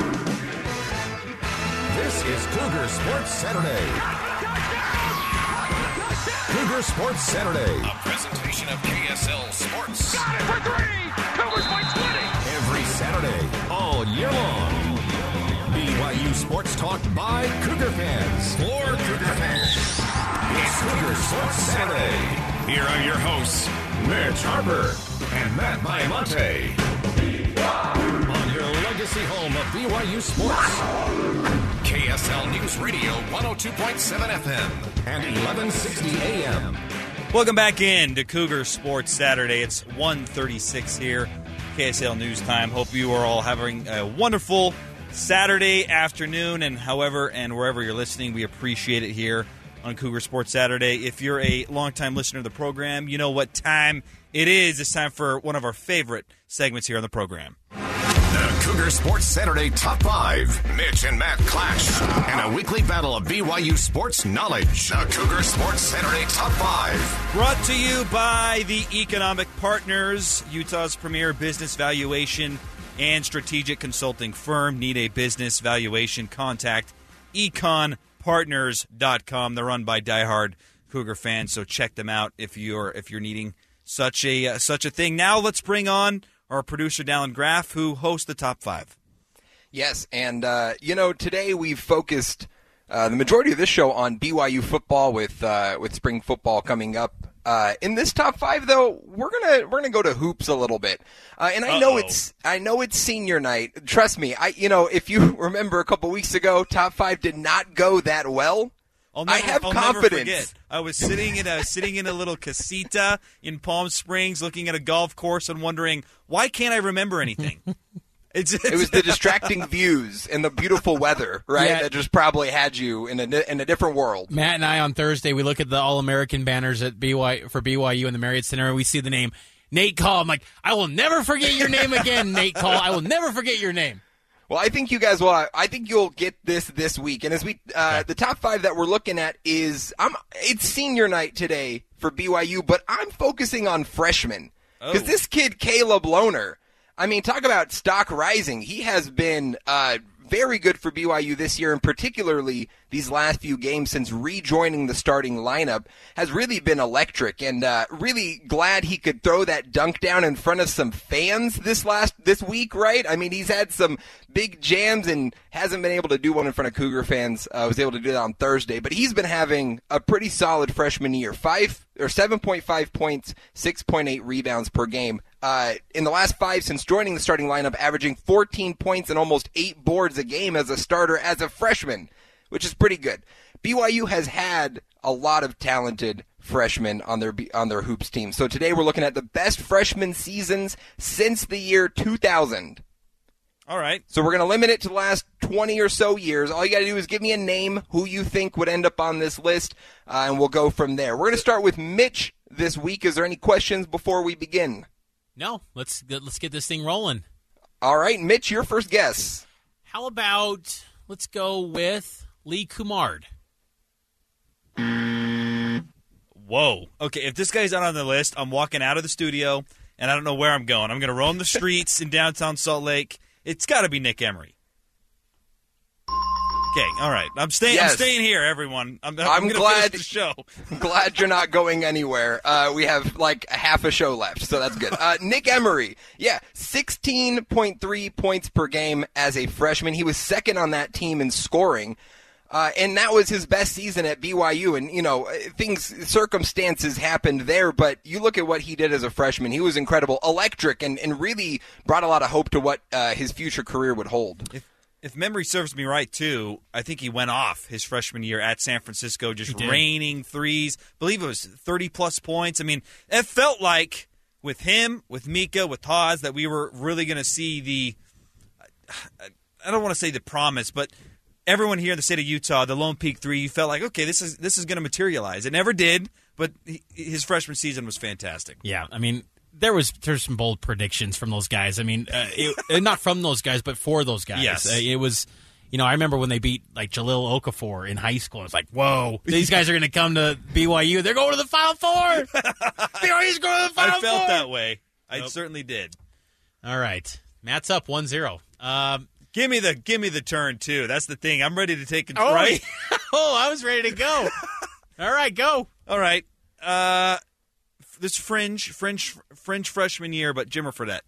is Cougar Sports Saturday. Cougar Sports Saturday. A presentation of K S L Sports. Got it for three. Cougars by twenty. Every Saturday, all year long. B Y U Sports Talk by Cougar fans. For Cougar fans. It's Cougar Sports Saturday. Here are your hosts, Mitch Harper and Matt Baiamonte. On your legacy home of B Y U Sports. K S L News Radio one oh two point seven F M and eleven sixty A M. Welcome back in to Cougar Sports Saturday. It's one thirty-six here, K S L News Time. Hope you are all having a wonderful Saturday afternoon, and however and wherever you're listening, we appreciate it here on Cougar Sports Saturday. If you're a longtime listener to the program, you know what time it is. It's time for one of our favorite segments here on the program. The Cougar Sports Saturday Top five. Mitch and Matt clash in a weekly battle of B Y U sports knowledge. The Cougar Sports Saturday Top five. Brought to you by the Economic Partners, Utah's premier business valuation and strategic consulting firm. Need a business valuation? Contact econ partners dot com. They're run by diehard Cougar fans, so check them out if you're if you're needing such a uh, such a thing. Now let's bring on our producer Dallin Graff, who hosts the Top Five. Yes, and uh, you know, today we've focused uh, the majority of this show on B Y U football with uh, with spring football coming up. Uh, in this top five, though, we're gonna we're gonna go to hoops a little bit, uh, and I Uh-oh. know it's I know it's senior night. Trust me, I you know if you remember a couple weeks ago, top five did not go that well. I'll never, I have I'll confidence. Never forget. I was sitting in a sitting in a little casita in Palm Springs, looking at a golf course, and wondering why can't I remember anything. It's, it's, it was the distracting views and the beautiful weather, right? Yeah. That just probably had you in a in a different world. Matt and I on Thursday, we look at the All-American banners at B Y for B Y U in the Marriott Center, and we see the name Nate Call. I'm like, I will never forget your name again, Nate Call. I will never forget your name. Well, I think you guys will. I think you'll get this this week. And as we, uh, okay. the top five that we're looking at is, I'm. It's senior night today for B Y U, but I'm focusing on freshmen because oh. this kid Caleb Lohner. I mean, talk about stock rising. He has been uh, very good for B Y U this year, and particularly these last few games since rejoining the starting lineup has really been electric. And uh, really glad he could throw that dunk down in front of some fans this last this week, right? I mean, he's had some big jams and hasn't been able to do one in front of Cougar fans. Uh, was able to do that on Thursday, but he's been having a pretty solid freshman year. Five or seven point five points, six point eight rebounds per game. Uh, in the last five since joining the starting lineup, averaging fourteen points and almost eight boards a game as a starter as a freshman, which is pretty good. B Y U has had a lot of talented freshmen on their on their hoops team. So today we're looking at the best freshman seasons since the year two thousand. All right. So we're going to limit it to the last twenty or so years. All you got to do is give me a name, who you think would end up on this list, uh, and we'll go from there. We're going to start with Mitch this week. Is there any questions before we begin? No. Let's let's get this thing rolling. All right, Mitch, your first guess. How about, let's go with Lee Kumard. Whoa. Okay, if this guy's not on the list, I'm walking out of the studio, and I don't know where I'm going. I'm going to roam the streets in downtown Salt Lake. It's got to be Nick Emery. Okay, all right. I'm staying. Yes. I'm staying here, everyone. I'm, I'm, I'm glad. The show. Glad you're not going anywhere. Uh, we have like a half a show left, so that's good. Uh, Nick Emery, yeah, sixteen point three points per game as a freshman. He was second on that team in scoring, uh, and that was his best season at B Y U. And you know, things, circumstances happened there, but you look at what he did as a freshman. He was incredible, electric, and and really brought a lot of hope to what uh, his future career would hold. If- If memory serves me right, too, I think he went off his freshman year at San Francisco, just raining threes. I believe it was thirty-plus points. I mean, it felt like with him, with Mika, with Taz, that we were really going to see the – I don't want to say the promise, but everyone here in the state of Utah, the Lone Peak Three, you felt like, okay, this is this is going to materialize. It never did, but he, his freshman season was fantastic. Yeah, I mean – There was there's some bold predictions from those guys. I mean, uh, it, not from those guys, but for those guys. Yes. Uh, it was, you know, I remember when they beat like Jahlil Okafor in high school. It's like, whoa, these guys are going to come to B Y U. They're going to the Final Four. B Y U's going to the Final Four. I felt Four. that way. I nope. certainly did. All right, Matt's up one zero. Um, give me the give me the turn too. That's the thing. I'm ready to take control. Oh, right? oh, I was ready to go. All right, go. All right. Uh. This fringe, fringe, fringe freshman year, but Jimmer Fredette.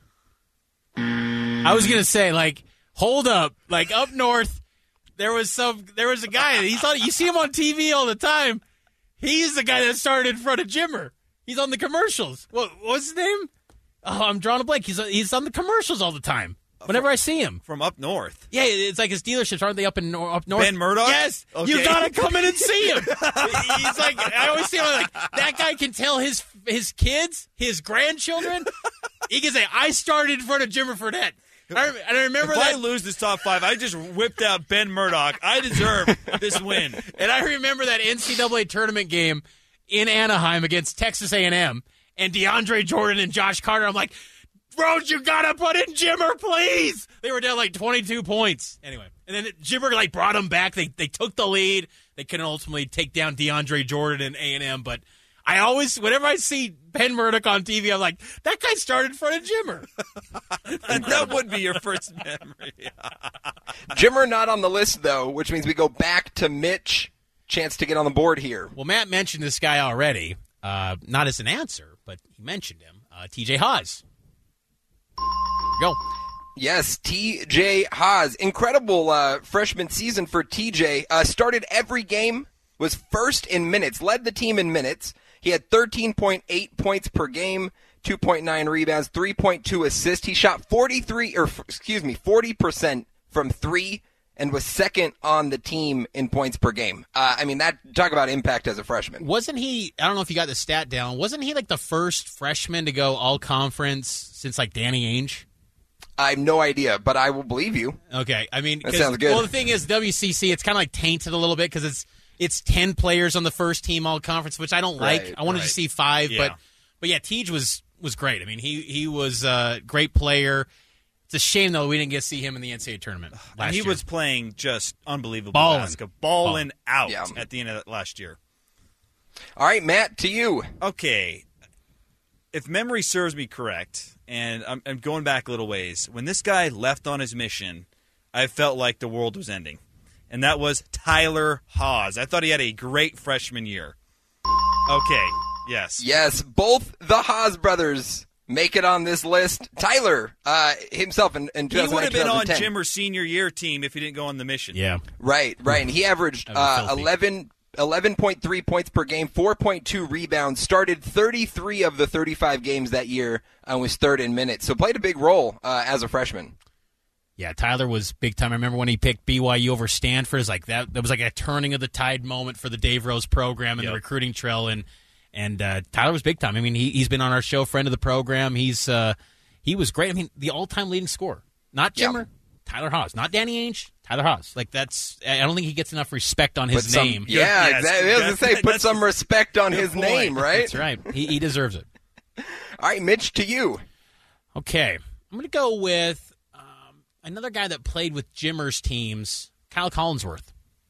I was gonna say, like, hold up, like up north, there was some, there was a guy. He's on. You see him on T V all the time. He's the guy that started in front of Jimmer. He's on the commercials. What what's his name? Oh, I'm drawing a blank. He's he's on the commercials all the time. Whenever from, I see him. From up north. Yeah, it's like his dealerships. Aren't they up in up north? Ben Murdoch? Yes. Okay. You got to come in and see him. He's like, I always see him like, that guy can tell his his kids, his grandchildren. He can say, I started in front of Jimmer Fredette. I, and I remember if that. I lose this top five, I just whipped out Ben Murdoch. I deserve this win. And I remember that N C double A tournament game in Anaheim against Texas A and M and DeAndre Jordan and Josh Carter. I'm like, Rose, you gotta put in Jimmer, please. They were down like twenty-two points. Anyway, and then Jimmer like brought them back. They they took the lead. They couldn't ultimately take down DeAndre Jordan and A and M, but I always, whenever I see Ben Murdoch on T V, I'm like, that guy started in front of Jimmer. That would be your first memory. Jimmer not on the list, though, which means we go back to Mitch. Chance to get on the board here. Well, Matt mentioned this guy already, uh, not as an answer, but he mentioned him. Uh, T J Haws. Go. Yes, T J Haws. Incredible uh, freshman season for T J. Uh, started every game, was first in minutes, led the team in minutes. He had thirteen point eight points per game, two point nine rebounds, three point two assists. He shot forty-three, or excuse me, forty percent from three, and was second on the team in points per game. Uh, I mean, that talk about impact as a freshman. Wasn't he, I don't know if you got the stat down, wasn't he like the first freshman to go all-conference since like Danny Ainge? I have no idea, but I will believe you. Okay, I mean, that sounds good. Well, the thing is, W C C, it's kind of like tainted a little bit because it's it's ten players on the first team all-conference, which I don't like. Right, I wanted right. to see five, Yeah. but but yeah, Tej was was great. I mean, he he was a great player. It's a shame, though, we didn't get to see him in the N C double A tournament last And he year. was playing just unbelievable Ballin'. basketball. Balling out Yeah. at the end of last year. All right, Matt, to you. Okay. If memory serves me correct, and I'm, I'm going back a little ways, when this guy left on his mission, I felt like the world was ending. And that was Tyler Haws. I thought he had a great freshman year. Okay, yes. Yes, both the Haws brothers make it on this list. Tyler uh, himself in, in He would have been on twenty ten. Jimmer's senior year team if he didn't go on the mission. Yeah. Right, right. And he averaged That was uh, filthy. eleven, eleven point three points per game, four point two rebounds, started thirty-three of the thirty-five games that year, and was third in minutes. So played a big role uh, as a freshman. Yeah, Tyler was big time. I remember when he picked B Y U over Stanford. It was like that. That was like a turning of the tide moment for the Dave Rose program and Yep. the recruiting trail. And and uh, Tyler was big time. I mean, he he's been on our show, friend of the program. He's uh, he was great. I mean, the all time leading scorer, not Jimmer, Yep. Tyler Haws, not Danny Ainge, Tyler Haws. Like that's. I don't think he gets enough respect on his Put some- name. Yeah, Yes, exactly. I was going to that's- say, put that's some respect on good his point. name, right? That's right. He he deserves it. All right, Mitch, to you. Okay, I'm going to go with um, another guy that played with Jimmer's teams, Kyle Collinsworth.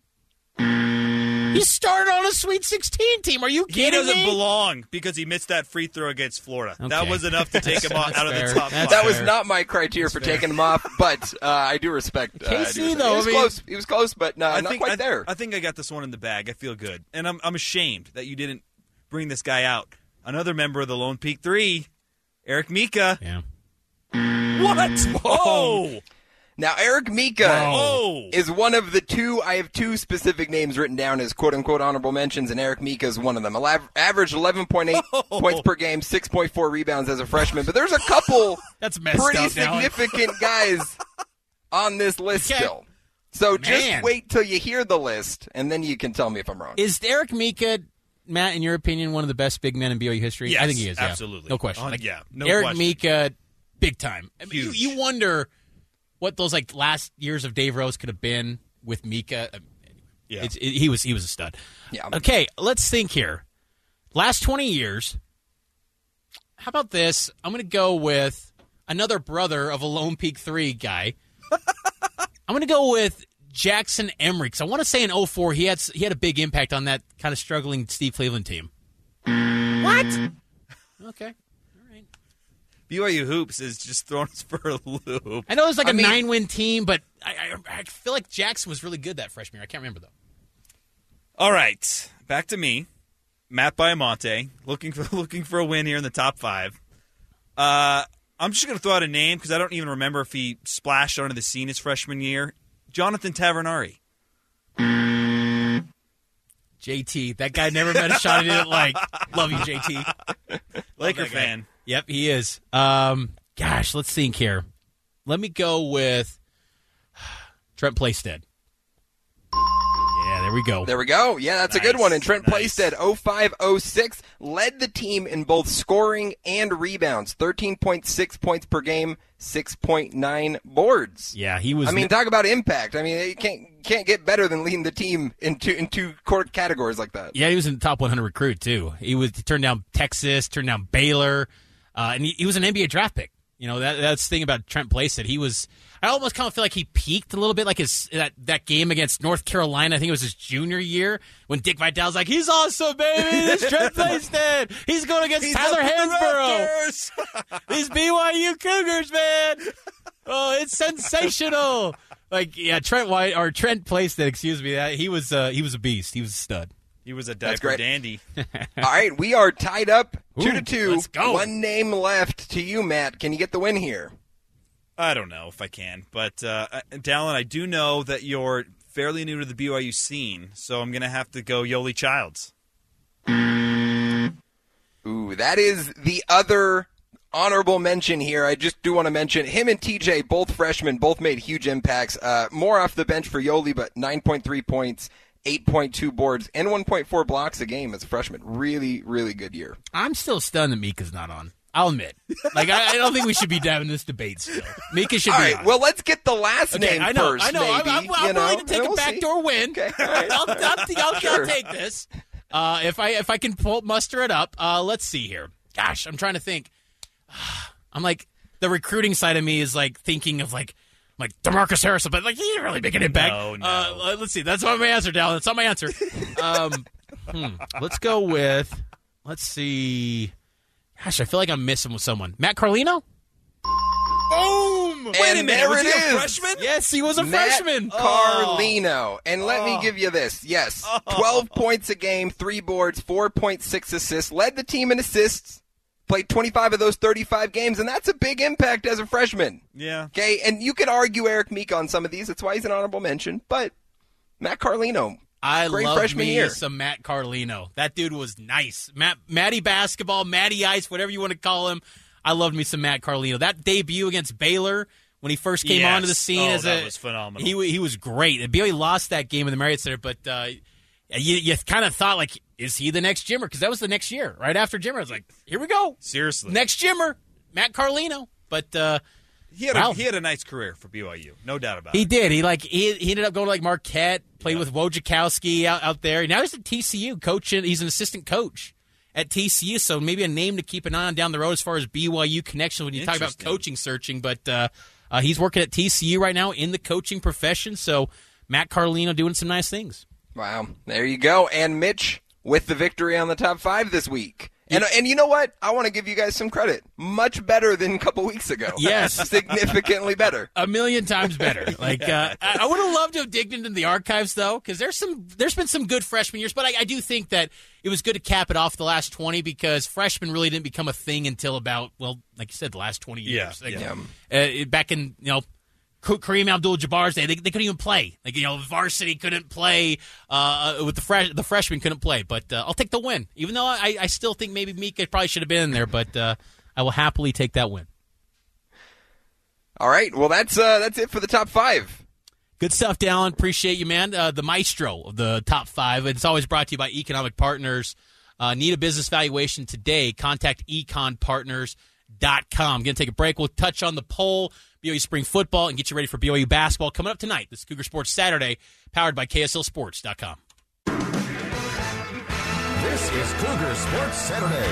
He started on a Sweet sixteen team. Are you He kidding doesn't me? belong because he missed that free throw against Florida. That Okay. was enough to take him out That's out of fair. the top That's five. That was fair. not my criteria for taking him off, but uh, I do respect. Uh, I do K C, respect- though, he was I mean- close. He was close, but no, I not think, quite I, there. I think I got this one in the bag. I feel good. And I'm I'm ashamed that you didn't bring this guy out. Another member of the Lone Peak Three, Eric Mika. Yeah. What? Oh! Now, Eric Mika Whoa. is one of the two. I have two specific names written down as quote unquote honorable mentions, and Eric Mika is one of them. Alav- averaged eleven point eight Oh. points per game, six point four rebounds as a freshman. But there's a couple That's messed pretty up now. significant guys on this list Okay. still. So just Man. wait till you hear the list, and then you can tell me if I'm wrong. Is Eric Mika, Matt, in your opinion, one of the best big men in B Y U history? Yes, I think he is. Yeah. absolutely. No question. Uh, Like, yeah, no Eric question. Mika, big time. I mean, you, Huge. you wonder what those like last years of Dave Rose could have been with Mika. I mean, Yeah. It's, it, he was he was a stud. Yeah. Okay, let's think here. Last twenty years. How about this? I'm going to go with another brother of a Lone Peak Three guy. I'm going to go with Jackson Emery because I want to say in oh four he had he had a big impact on that kind of struggling Steve Cleveland team. What? Okay. B Y U Hoops is just throwing us for a loop. I know it was like I a mean- nine-win team, but I, I, I feel like Jackson was really good that freshman year. I can't remember, though. All right, back to me, Matt Biamonte, looking for looking for a win here in the top five. Uh, I'm just going to throw out a name because I don't even remember if he splashed onto the scene his freshman year. Jonathan Tavernari. J T, that guy never met a shot he didn't like. Love you, J T. Laker that guy. fan. Yep, he is. Um, gosh, let's think here. Let me go with Trent Playstead. Yeah, there we go. There we go. Yeah, that's a good Nice, one. And Trent nice. Playstead, oh five oh six, led the team in both scoring and rebounds. thirteen point six points per game, six point nine boards. Yeah, he was. I mean, talk about impact. I mean, you can't can't get better than leading the team in two, in two court categories like that. yeah, he was in the top one hundred recruit too. He was he turned down Texas, turned down Baylor, uh, and he, he was an N B A draft pick. You know, that that's the thing about Trent Playstead. He was, I almost kind of feel like he peaked a little bit, like his that, that game against North Carolina. I think it was his junior year when Dick Vitale's like, he's awesome, baby. This Trent Playstead. He's going against He's Tyler Hansborough. These B Y U Cougars, man. Oh, it's sensational. Like, yeah, Trent White or Trent Playstead, excuse me. That he was uh, he was a beast. He was a stud. He was a diaper dandy. All right, we are tied up two Ooh, to two. let's go. One name left to you, Matt. Can you get the win here? I don't know if I can, but uh, Dallin, I do know that you're fairly new to the B Y U scene, so I'm going to have to go Yoli Childs. Ooh, that is the other honorable mention here. I just do want to mention him and T J, both freshmen, both made huge impacts. Uh, more off the bench for Yoli, but nine point three points. eight point two boards, and one point four blocks a game as a freshman. Really, really good year. I'm still stunned that Mika's not on. I'll admit. Like, I, I don't think we should be having this debate still. Mika should All be right, on. well, let's get the last okay, name I know, first, I know. maybe, I'm, I'm, I'm you know, willing to take and a we'll backdoor see. win. Okay, all right. I'll, I'll, I'll, Sure. I'll take this. Uh, if I if I can pull, muster it up, uh, let's see here. Gosh, I'm trying to think. I'm like, the recruiting side of me is like thinking of like, like DeMarcus Harrison, but like he didn't really make an impact. No, no. Uh, let's see. That's not my answer, Dallin. That's not my answer. Um, hmm, let's go with. Let's see. Gosh, I feel like I'm missing with someone. Matt Carlino. Boom! Wait And a minute. there Was it he a is. freshman? Yes, he was a Matt freshman. Carlino. And let me give you this. Yes, twelve points a game, three boards, four point six assists, led the team in assists, played twenty-five of those thirty-five games, and that's a big impact as a freshman. Yeah. Okay, and you could argue Eric Meek on some of these. That's why he's an honorable mention. But Matt Carlino, I great love freshman me year. some Matt Carlino. That dude was nice. Matt, Matty Basketball, Matty Ice, whatever you want to call him. I loved me some Matt Carlino. That debut against Baylor when he first came Yes. onto the scene Oh, as that a was phenomenal. He he was great. And B Y U lost that game in the Marriott Center, but uh, you you kind of thought like, is he the next Jimmer? Because that was the next year, right after Jimmer. I was like, here we go, Seriously. next Jimmer, Matt Carlino. But uh, He had, wow. a, he had a nice career for B Y U, no doubt about He it. did. He like he, he ended up going to like Marquette, played Yeah. with Wojciechowski out, out there. Now he's at T C U coaching. He's an assistant coach at T C U, so maybe a name to keep an eye on down the road as far as B Y U connection when you talk about Interesting. coaching searching. But uh, uh, he's working at T C U right now in the coaching profession. So Matt Carlino doing some nice things. Wow, there you go. And Mitch with the victory on the top five this week. And and you know what? I want to give you guys some credit. Much better than a couple weeks ago. Yes. Significantly better. A million times better. Like uh, I, I would have loved to have digged into the archives though, because there's some there's been some good freshman years, but I, I do think that it was good to cap it off the last twenty because freshmen really didn't become a thing until about well, like you said, the last twenty years. Yeah, Like, yeah. Uh, back in you know. Kareem Abdul-Jabbar's day, they, they couldn't even play. Like you know, varsity couldn't play. Uh, with the fresh, the freshmen couldn't play. But uh, I'll take the win, even though I, I still think maybe Mika probably should have been in there. But uh, I will happily take that win. All right. Well, that's uh, that's it for the top five. Good stuff, Dallin. Appreciate you, man. Uh, the maestro of the top five. It's always brought to you by Economic Partners. Uh, need a business valuation today? Contact econ partners dot com. Going to take a break. We'll touch on the poll, B Y U spring football, and get you ready for B Y U basketball coming up tonight. This is Cougar Sports Saturday, powered by K S L sports dot com. This is Cougar Sports Saturday.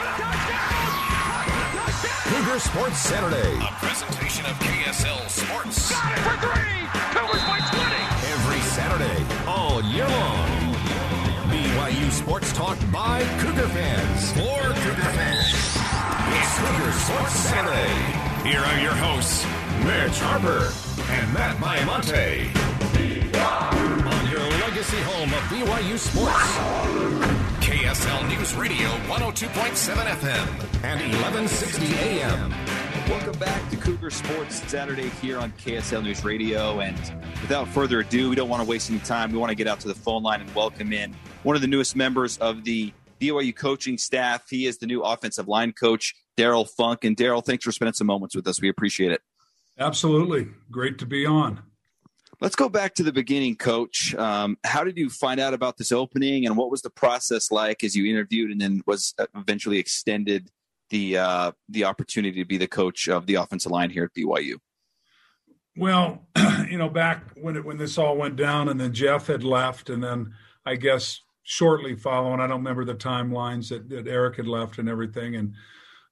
Cougar Sports Saturday. A presentation of K S L Sports. Got it for three. Cougars by twenty. Every Saturday, all year long. B Y U Sports Talk by Cougar fans. For Cougar fans. It's Cougar Sports Saturday. Here are your hosts, Mitch Harper and Matt Baiamonte. On your legacy home of B Y U Sports. K S L News Radio one oh two point seven F M. And eleven sixty A M. Welcome back to Cougar Sports Saturday here on K S L News Radio. And without further ado, we don't want to waste any time. We want to get out to the phone line and welcome in one of the newest members of the B Y U coaching staff. He is the new offensive line coach, Daryl Funk. And Daryl, thanks for spending some moments with us. We appreciate it. Absolutely. Great to be on. Let's go back to the beginning, Coach. Um, how did you find out about this opening, and what was the process like as you interviewed and then was eventually extended the uh, the opportunity to be the coach of the offensive line here at B Y U? Well, you know, back when it, when this all went down, and then Jeff had left, and then I guess shortly following, I don't remember the timelines that, that Eric had left and everything, and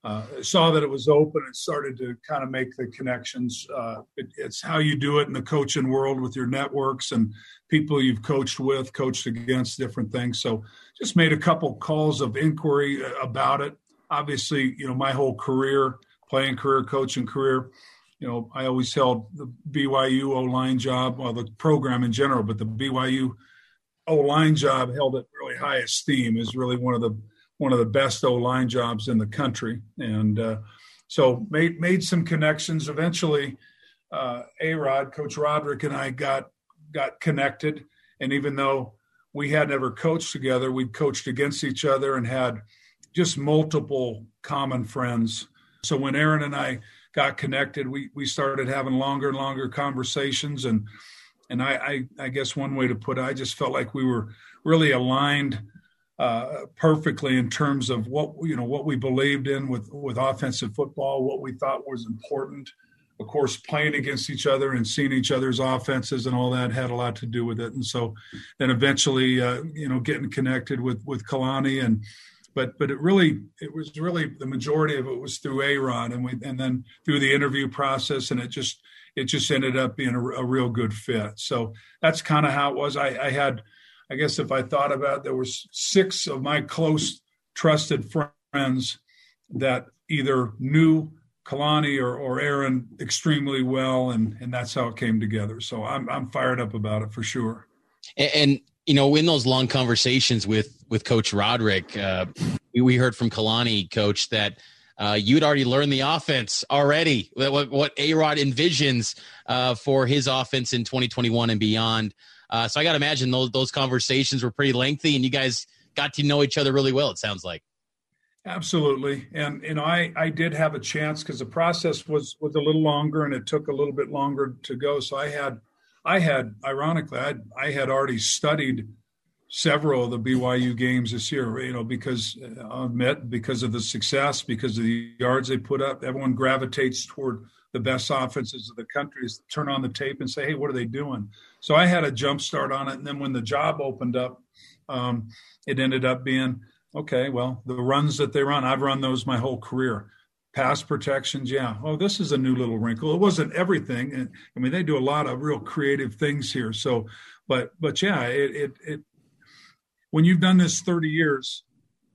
uh, saw that it was open and started to kind of make the connections. Uh, it, it's how you do it in the coaching world with your networks and people you've coached with, coached against, different things. So just made a couple calls of inquiry about it. Obviously, you know, my whole career, playing career, coaching career, you know, I always held the B Y U O-line job, well, the program in general, but the B Y U O-line job held at really high esteem. Is really one of the one of the best O-line jobs in the country. And uh, so made made some connections. Eventually, uh, A-Rod, Coach Roderick, and I got got connected. And even though we had never coached together, we'd coached against each other and had just multiple common friends. So when Aaron and I got connected, we we started having longer and longer conversations. And and I, I, I guess one way to put it, I just felt like we were really aligned uh, perfectly in terms of what, you know, what we believed in with, with offensive football, what we thought was important. Of course, playing against each other and seeing each other's offenses and all that had a lot to do with it. And so then eventually, uh, you know, getting connected with, with Kalani and, But but it really it was really the majority of it was through A-Rod and we and then through the interview process, and it just it just ended up being a, a real good fit. So that's kind of how it was. I, I had, I guess if I thought about it, there was six of my close trusted friends that either knew Kalani or, or Aaron extremely well, and and that's how it came together. So I'm I'm fired up about it for sure. And, and you know, in those long conversations with with Coach Roderick, uh, we, we heard from Kalani, Coach, that uh, you'd already learned the offense already, what, what A-Rod envisions uh, for his offense in twenty twenty-one and beyond. Uh, so I got to imagine those those conversations were pretty lengthy, and you guys got to know each other really well, it sounds like. Absolutely. And, you know, I, I did have a chance because the process was, was a little longer and it took a little bit longer to go. So I had – I had, ironically, I had, I had already studied several of the B Y U games this year, you know, because I'll admit, because of the success, because of the yards they put up, everyone gravitates toward the best offenses of the country, is turn on the tape and say, hey, what are they doing? So I had a jump start on it. And then when the job opened up, um, it ended up being, okay, well, the runs that they run, I've run those my whole career. Pass protections, yeah. Oh, this is a new little wrinkle. It wasn't everything. And I mean, they do a lot of real creative things here. So, but, but yeah, it, it, it, when you've done this thirty years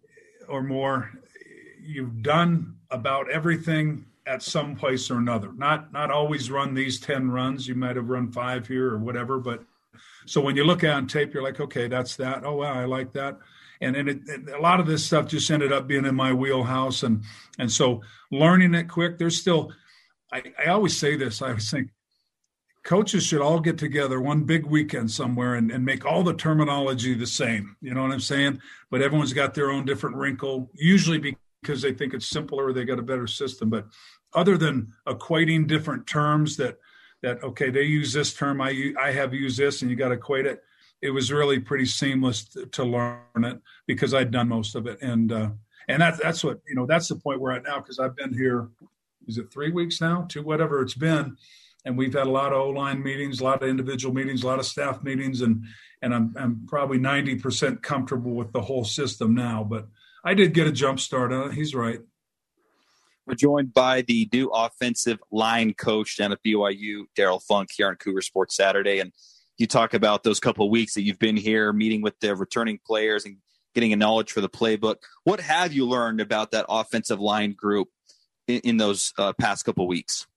or more, you've done about everything at some place or another. Not, not always run these ten runs. You might have run five here or whatever. But so when you look at on tape, you're like, okay, that's that. Oh, wow, I like that. And, and it, it, a lot of this stuff just ended up being in my wheelhouse. And, and so learning it quick, there's still, I, I always say this, I always think coaches should all get together one big weekend somewhere and, and make all the terminology the same. You know what I'm saying? But everyone's got their own different wrinkle, usually because they think it's simpler or they got a better system. But other than equating different terms that, that okay, they use this term, I, I have used this, and you got to equate it. It was really pretty seamless to, to learn it because I'd done most of it. And, uh, and that's, that's what, you know, that's the point we're at now. Cause I've been here, is it three weeks now to whatever it's been. And we've had a lot of O-line meetings, a lot of individual meetings, a lot of staff meetings. And, and I'm, I'm probably ninety percent comfortable with the whole system now, but I did get a jump start on it. He's right. We're joined by the new offensive line coach down at B Y U, Darrell Funk, here on Cougar Sports Saturday. And you talk about those couple of weeks that you've been here meeting with the returning players and getting a knowledge for the playbook. What have you learned about that offensive line group in, in those uh, past couple of weeks?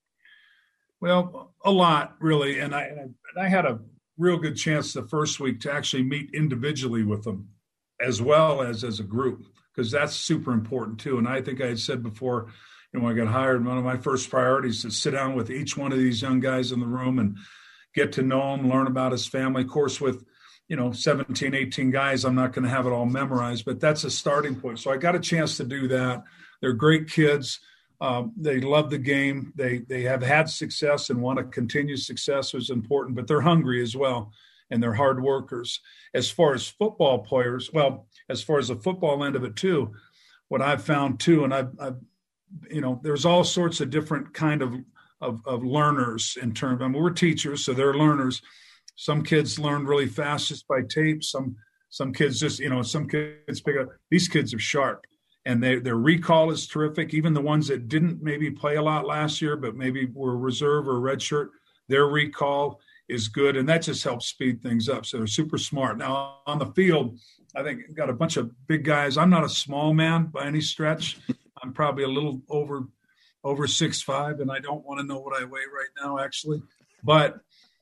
Well, a lot, really. And I, and I, and I had a real good chance the first week to actually meet individually with them as well as as a group, because that's super important too. And I think I had said before, you know, when I got hired, one of my first priorities is to sit down with each one of these young guys in the room and get to know him, learn about his family. Of course, with, you know, seventeen, eighteen guys, I'm not going to have it all memorized, but that's a starting point. So I got a chance to do that. They're great kids. Um, they love the game. They they have had success and want to continue success, was important, but they're hungry as well, and they're hard workers. As far as football players, well, as far as the football end of it too, what I've found too, and I've, I've you know, there's all sorts of different kind of Of, of learners in terms, I mean, we're teachers, so they're learners. Some kids learn really fast just by tape. Some some kids just, you know, some kids pick up. These kids are sharp, and they, their recall is terrific. Even the ones that didn't maybe play a lot last year, but maybe were reserve or redshirt, their recall is good, and that just helps speed things up. So they're super smart. Now on the field, I think got a bunch of big guys. I'm not a small man by any stretch. I'm probably a little over over six five, and I don't want to know what I weigh right now, actually. But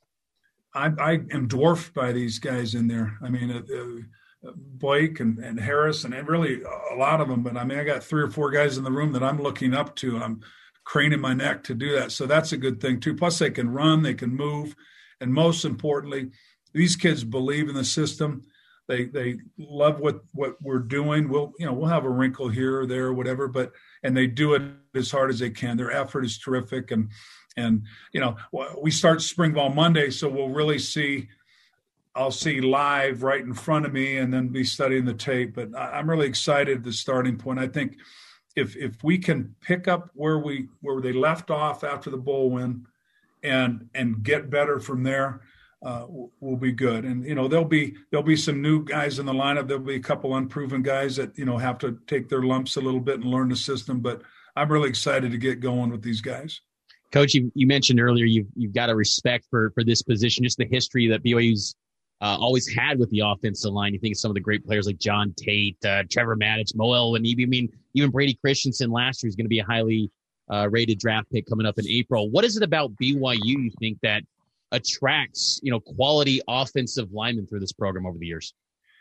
I, I am dwarfed by these guys in there. I mean, uh, uh, Blake and, and Harris, and really a lot of them. But, I mean, I got three or four guys in the room that I'm looking up to. I'm craning my neck to do that. So that's a good thing, too. Plus, they can run, they can move. And most importantly, these kids believe in the system. They they love what, what we're doing. We'll you know we'll have a wrinkle here or there or whatever, but and they do it as hard as they can. Their effort is terrific, and and you know we start spring ball Monday, so we'll really see. I'll see live right in front of me, and then be studying the tape. But I'm really excited at the starting point. I think if if we can pick up where we where they left off after the bowl win, and and get better from there. Uh, will be good. And, you know, there'll be, there'll be some new guys in the lineup. There'll be a couple unproven guys that, you know, have to take their lumps a little bit and learn the system, but I'm really excited to get going with these guys. Coach, you, you mentioned earlier, you've, you've got a respect for, for this position, just the history that B Y U's uh, always had with the offensive line. You think of some of the great players like John Tate, uh, Trevor Maddich, Mo Elwanibi. I mean, even Brady Christensen last year is going to be a highly uh, rated draft pick coming up in April. What is it about B Y U you think that attracts, you know, quality offensive linemen through this program over the years?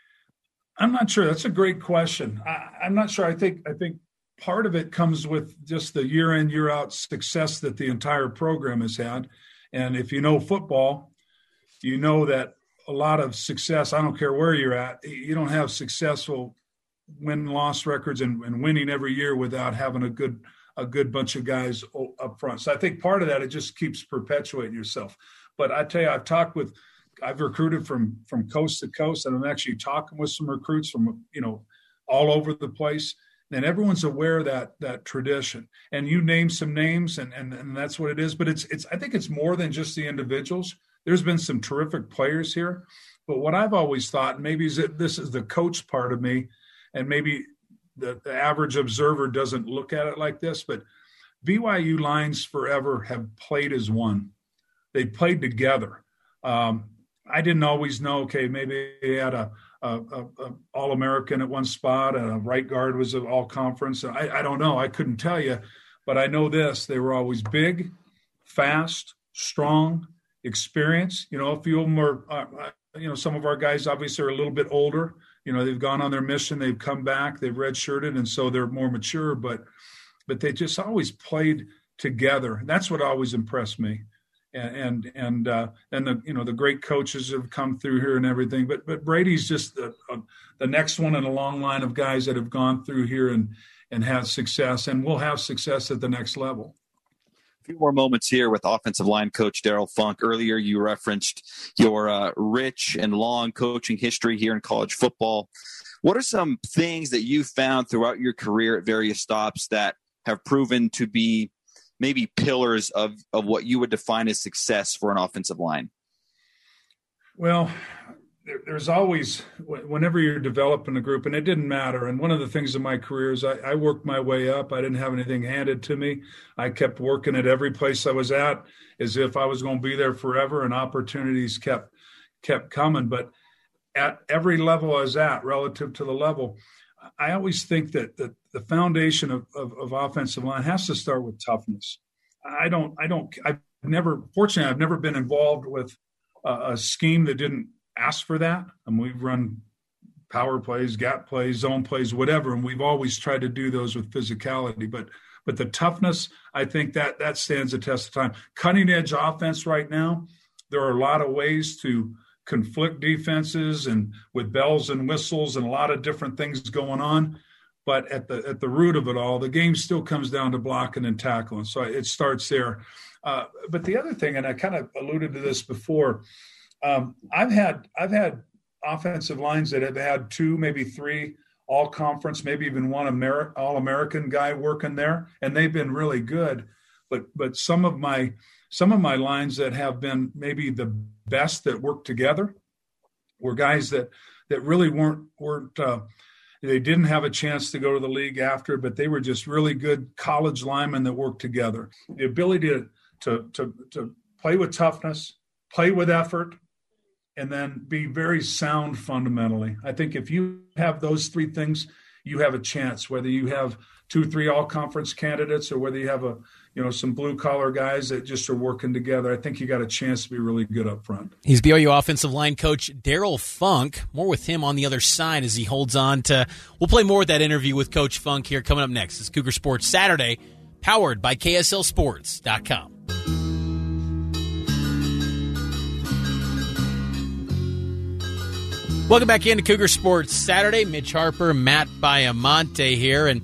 I'm not sure. That's a great question. I, I'm not sure. I think I think part of it comes with just the year in, year out success that the entire program has had. And if you know football, you know that a lot of success, I don't care where you're at, you don't have successful win-loss records and, and winning every year without having a good a good bunch of guys up front. So I think part of that, it just keeps perpetuating yourself. But I tell you, I've talked with, I've recruited from from coast to coast, and I'm actually talking with some recruits from, you know, all over the place. And everyone's aware of that that tradition. And you name some names, and, and, and that's what it is. But it's it's I think it's more than just the individuals. There's been some terrific players here. But what I've always thought, and maybe is that this is the coach part of me, and maybe the, the average observer doesn't look at it like this, but B Y U lines forever have played as one. They played together. Um, I didn't always know, okay, maybe they had a, a, a, a All-American at one spot, and a right guard was an all-conference. I, I don't know. I couldn't tell you. But I know this. They were always big, fast, strong, experienced. You know, a few of them are, uh, you know, some of our guys obviously are a little bit older. You know, they've gone on their mission. They've come back. They've redshirted, and so they're more mature. But but they just always played together. That's what always impressed me. And and and, uh, and the you know the great coaches have come through here and everything, but but Brady's just the, uh, the next one in a long line of guys that have gone through here and and had success, and will have success at the next level. A few more moments here with offensive line coach Darrell Funk. Earlier, you referenced your uh, rich and long coaching history here in college football. What are some things that you found throughout your career at various stops that have proven to be maybe pillars of, of what you would define as success for an offensive line? Well, there, there's always, whenever you're developing a group, and it didn't matter. And one of the things in my career is I, I worked my way up. I didn't have anything handed to me. I kept working at every place I was at as if I was going to be there forever, and opportunities kept kept coming. But at every level I was at, relative to the level, I always think that, that the foundation of, of, of offensive line has to start with toughness. I don't, I don't, I've never, fortunately, I've never been involved with a, a scheme that didn't ask for that. And we've run power plays, gap plays, zone plays, whatever. And we've always tried to do those with physicality. But, but the toughness, I think that that stands the test of time. Cutting edge offense right now, there are a lot of ways to conflict defenses and with bells and whistles and a lot of different things going on. But at the at the root of it all, the game still comes down to blocking and tackling. So it starts there. Uh, but the other thing, and I kind of alluded to this before, um, I've had I've had offensive lines that have had two, maybe three all-conference, maybe even one Amer- all-American guy working there, and they've been really good. But but some of my some of my lines that have been maybe the best that worked together were guys that that really weren't weren't uh, They didn't have a chance to go to the league after, but they were just really good college linemen that worked together. The ability to to to, to play with toughness, play with effort, and then be very sound fundamentally. I think if you have those three things, you have a chance, whether you have two, three all-conference candidates or whether you have a, you know, some blue-collar guys that just are working together. I think you got a chance to be really good up front. He's B Y U offensive line coach Darrell Funk. More with him on the other side as he holds on to – we'll play more with that interview with Coach Funk here coming up next. It's Cougar Sports Saturday, powered by K S L Sports dot com. Welcome back into Cougar Sports Saturday. Mitch Harper, Matt Baiamonte here, and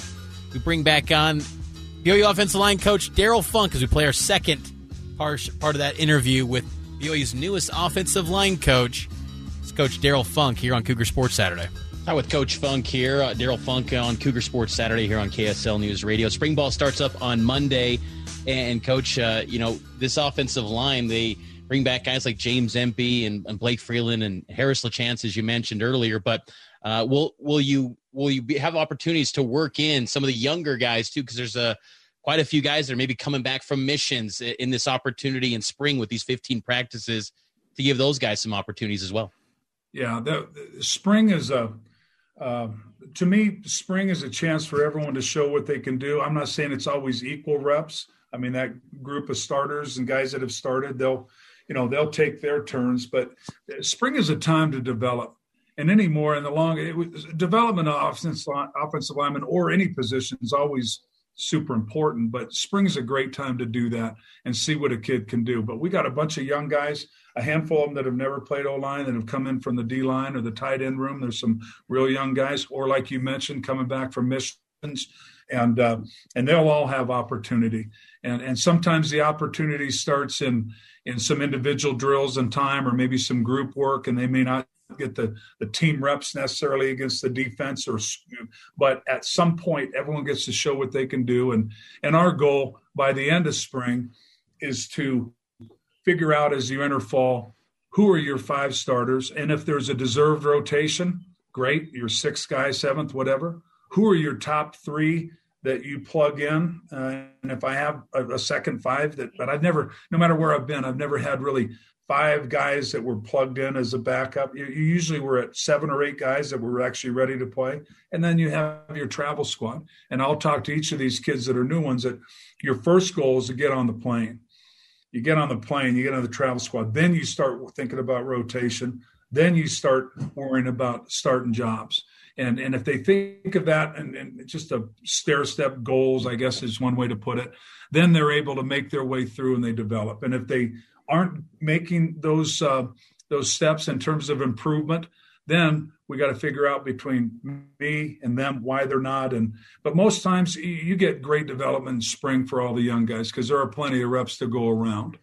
we bring back on B Y U offensive line coach Darrell Funk as we play our second part, part of that interview with B Y U's newest offensive line coach. It's Coach Darrell Funk here on Cougar Sports Saturday. Hi, with Coach Funk here, uh, Darrell Funk on Cougar Sports Saturday here on K S L News Radio. Spring ball starts up on Monday, and Coach, uh, you know, this offensive line, they bring back guys like James Empey and, and Blake Freeland and Harris LaChance, as you mentioned earlier. But uh, will will you will you be, have opportunities to work in some of the younger guys too? Because there's a quite a few guys that are maybe coming back from missions in this opportunity in spring with these fifteen practices to give those guys some opportunities as well. Yeah, the, the spring is a uh, to me, spring is a chance for everyone to show what they can do. I'm not saying it's always equal reps. I mean, that group of starters and guys that have started, they'll you know, they'll take their turns, but spring is a time to develop. And anymore in the long, it was, development of offensive, offensive lineman or any position is always super important, but spring is a great time to do that and see what a kid can do. But we got a bunch of young guys, a handful of them that have never played O-line, that have come in from the D-line or the tight end room. There's some real young guys, or like you mentioned, coming back from missions. And uh, and they'll all have opportunity. And and sometimes the opportunity starts in in some individual drills and time, or maybe some group work, and they may not get the, the team reps necessarily against the defense. Or but at some point, everyone gets to show what they can do. And and our goal by the end of spring is to figure out, as you enter fall, who are your five starters, and if there's a deserved rotation, great, your sixth guy, seventh, whatever. Who are your top three that you plug in? Uh, and if I have a, a second five, that, but I've never, no matter where I've been, I've never had really five guys that were plugged in as a backup. You, you usually were at seven or eight guys that were actually ready to play. And then you have your travel squad. And I'll talk to each of these kids that are new ones that your first goal is to get on the plane. You get on the plane, you get on the travel squad. Then you start thinking about rotation. Then you start worrying about starting jobs. And and if they think of that and, and just a stair-step goals, I guess is one way to put it, then they're able to make their way through and they develop. And if they aren't making those uh, those steps in terms of improvement, then we got to figure out between me and them why they're not. And but most times you get great development in spring for all the young guys because there are plenty of reps to go around.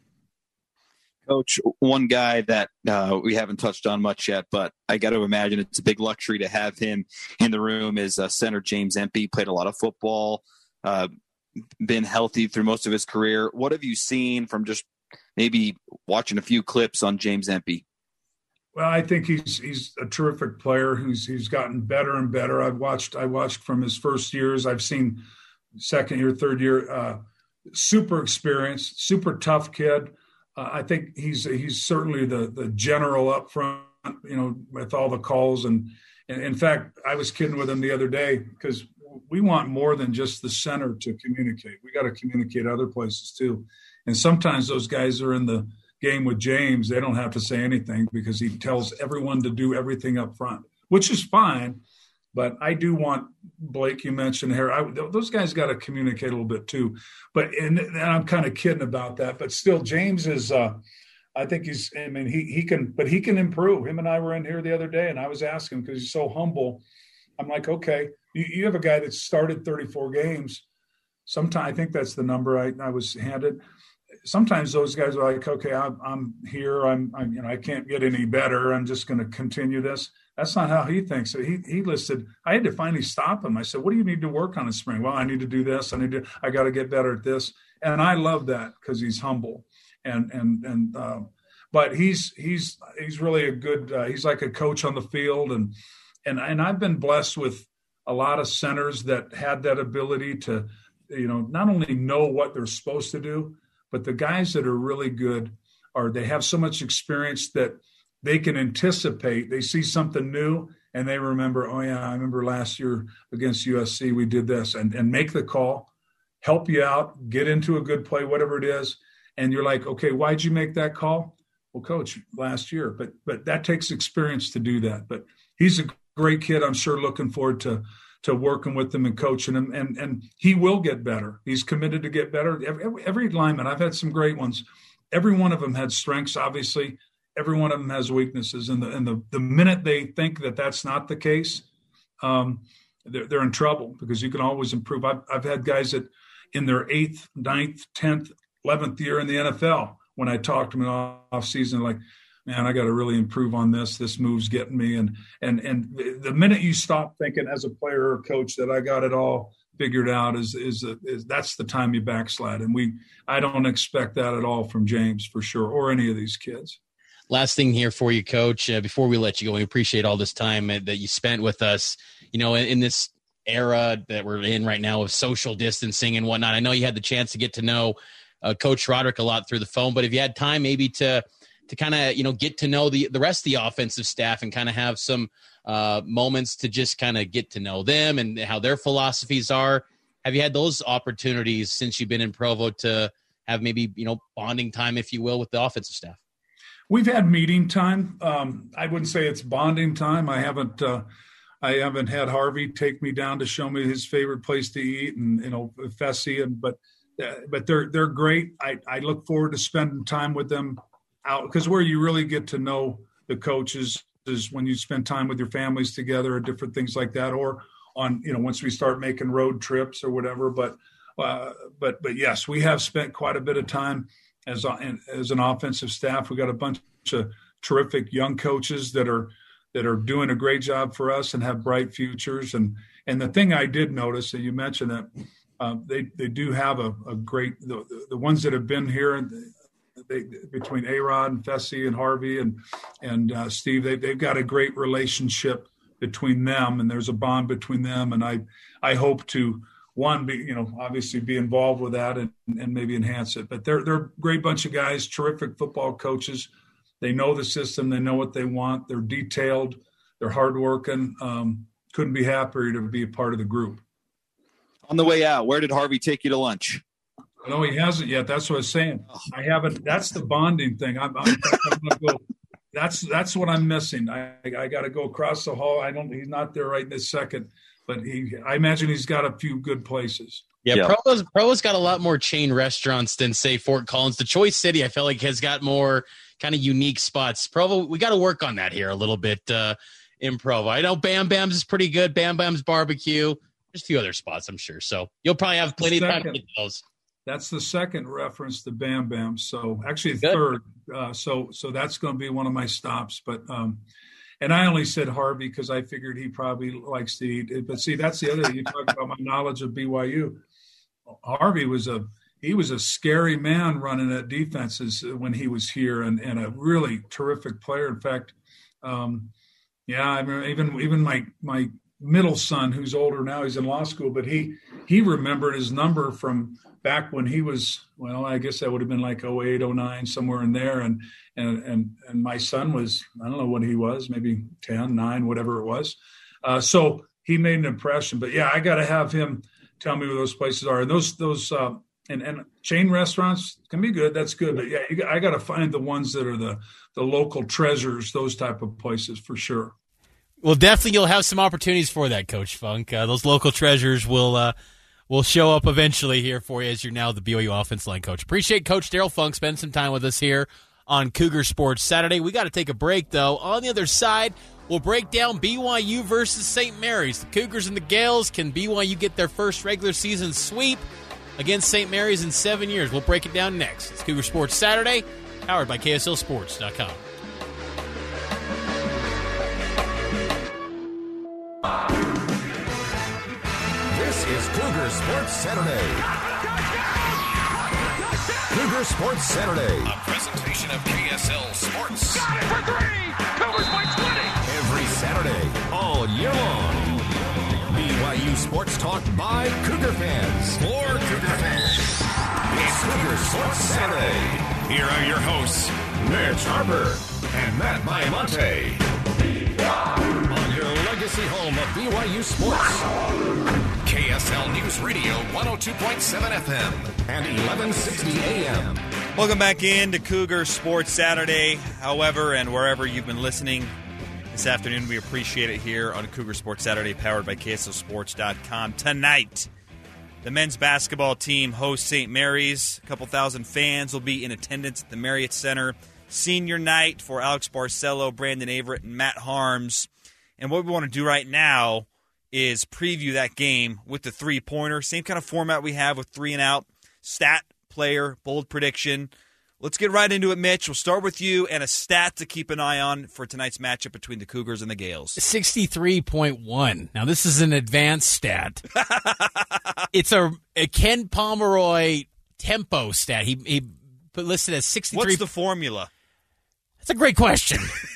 Coach, one guy that uh, we haven't touched on much yet, but I got to imagine it's a big luxury to have him in the room is uh, center James Empey. Played a lot of football, uh, been healthy through most of his career. What have you seen from just maybe watching a few clips on James Empey? Well, I think he's he's a terrific player who's he's gotten better and better. I've watched I watched from his first years. I've seen second year, third year. Uh, super experienced, super tough kid. Uh, I think he's he's certainly the the general up front, you know, with all the calls. And, and in fact, I was kidding with him the other day because we want more than just the center to communicate. We got to communicate other places too. And sometimes those guys are in the game with James. They don't have to say anything because he tells everyone to do everything up front, which is fine. But I do want Blake, you mentioned here, I, those guys got to communicate a little bit too. But and, and I'm kind of kidding about that. But still, James is, uh, I think he's, I mean, he he can, but he can improve. Him and I were in here the other day, and I was asking because he's so humble. I'm like, okay, you, you have a guy that started thirty-four games. Sometimes I think that's the number I, I was handed. Sometimes those guys are like, okay, I'm, I'm here. I'm, I'm, you know, I can't get any better. I'm just going to continue this. That's not how he thinks. So he he listed. I had to finally stop him. I said, "What do you need to work on in spring?" Well, I need to do this. I need to. I got to get better at this. And I love that because he's humble, and and and. Uh, but he's he's he's really a good. Uh, he's like a coach on the field, and and and I've been blessed with a lot of centers that had that ability to, you know, not only know what they're supposed to do, but the guys that are really good are they have so much experience that they can anticipate. They see something new and they remember, oh yeah, I remember last year against U S C we did this, and and make the call, help you out, get into a good play, whatever it is, and you're like, okay, why'd you make that call? Well, coach, last year, but but that takes experience to do that. But he's a great kid. I'm sure looking forward to to working with him and coaching him, and and he will get better. He's committed to get better. Every, every lineman, I've had some great ones. Every one of them had strengths, obviously. Every one of them has weaknesses, and the and the, the minute they think that that's not the case, um, they're, they're in trouble, because you can always improve. I've I've had guys that in their eighth, ninth, tenth, eleventh year in the N F L, when I talked to them in off season, like, man, I got to really improve on this. This move's getting me. And and and the minute you stop thinking as a player or coach that I got it all figured out, is is, a, is that's the time you backslide. And we, I don't expect that at all from James, for sure, or any of these kids. Last thing here for you, Coach, uh, before we let you go, we appreciate all this time uh, that you spent with us, you know, in, in this era that we're in right now of social distancing and whatnot. I know you had the chance to get to know uh, Coach Roderick a lot through the phone, but if you had time maybe to to kind of, you know, get to know the, the rest of the offensive staff and kind of have some uh, moments to just kind of get to know them and how their philosophies are. Have you had those opportunities since you've been in Provo to have maybe, you know, bonding time, if you will, with the offensive staff? We've had meeting time. Um, I wouldn't say it's bonding time. I haven't, uh, I haven't had Harvey take me down to show me his favorite place to eat, and, you know, Fessy, and, but, uh, but they're, they're great. I, I look forward to spending time with them out, because where you really get to know the coaches is when you spend time with your families together or different things like that, or on, you know, once we start making road trips or whatever. But, uh, but, but yes, we have spent quite a bit of time as a, as an offensive staff. We got a bunch of terrific young coaches that are, that are doing a great job for us and have bright futures. And, and the thing I did notice that you mentioned that uh, they, they do have a, a great, the, the ones that have been here, They, between A-Rod and Fessy and Harvey and and uh, Steve, they, they've got a great relationship between them, and there's a bond between them. And I I hope to, one, be, you know, obviously be involved with that and, and maybe enhance it. But they're they're a great bunch of guys, terrific football coaches. They know the system. They know what they want. They're detailed. They're hardworking. Um, couldn't be happier to be a part of the group. On the way out, where did Harvey take you to lunch? No, he hasn't yet. That's what I was saying. I haven't. That's the bonding thing. I'm, I'm, I'm gonna go, that's that's what I'm missing. I I got to go across the hall. I don't. He's not there right this second, but he. I imagine he's got a few good places. Yeah, yeah. Provo's Provo's got a lot more chain restaurants than, say, Fort Collins. Detroit City, I feel like, has got more kind of unique spots. Provo, we got to work on that here a little bit uh, in Provo. I know Bam Bam's is pretty good. Bam Bam's barbecue. There's a few other spots, I'm sure. So you'll probably have plenty of time to get those. That's the second reference to Bam Bam. So actually the Good. third. Uh, so so that's going to be one of my stops. But um, and I only said Harvey because I figured he probably likes to eat. But see, that's the other thing. You talk about my knowledge of B Y U. Harvey was a he was a scary man running at defenses when he was here, and, and a really terrific player. In fact, um, yeah, I mean, even even my my middle son, who's older now, he's in law school, but he he remembered his number from back when he was, well, I guess that would have been like oh eight, oh nine, somewhere in there. And, and, and, and my son was, I don't know what he was, maybe ten, nine, whatever it was. Uh, so he made an impression, but yeah, I got to have him tell me where those places are. And those, those, uh, and, and chain restaurants can be good. That's good. But yeah, you, I got to find the ones that are the, the local treasures, those type of places for sure. Well, definitely you'll have some opportunities for that, Coach Funk. Uh, those local treasures will, uh, will show up eventually here for you as you're now the B Y U offense line coach. Appreciate Coach Daryl Funk spending some time with us here on Cougar Sports Saturday. We got to take a break, though. On the other side, we'll break down B Y U versus Saint Mary's. The Cougars and the Gales. Can B Y U get their first regular season sweep against Saint Mary's in seven years? We'll break it down next. It's Cougar Sports Saturday, powered by K S L Sports dot com. This is Cougar Sports Saturday. Cougar Sports Saturday. A presentation of K S L Sports. Got it for three. Cougars by twenty. Every Saturday, all year Sports Talk by Cougar fans for Cougar fans. It's Cougar Sports Saturday. Here are your hosts, Mitch Harper and Matt Baiamonte. On your legacy home of B Y U sports. K S L News Radio, one oh two point seven F M and eleven sixty A M. Welcome back in to Cougar Sports Saturday. However, and wherever you've been listening this afternoon, we appreciate it here on Cougar Sports Saturday, powered by K S L Sports dot com. Tonight, the men's basketball team hosts Saint Mary's. A couple thousand fans will be in attendance at the Marriott Center. Senior night for Alex Barcelo, Brandon Averett, and Matt Harms. And what we want to do right now is preview that game with the three-pointer. Same kind of format we have with three and out. Stat, player, bold prediction. Let's get right into it, Mitch. We'll start with you and a stat to keep an eye on for tonight's matchup between the Cougars and the Gales. sixty-three point one. Now, this is an advanced stat. It's a, a Ken Pomeroy tempo stat. He, he put listed as sixty-three. What's the formula? That's a great question.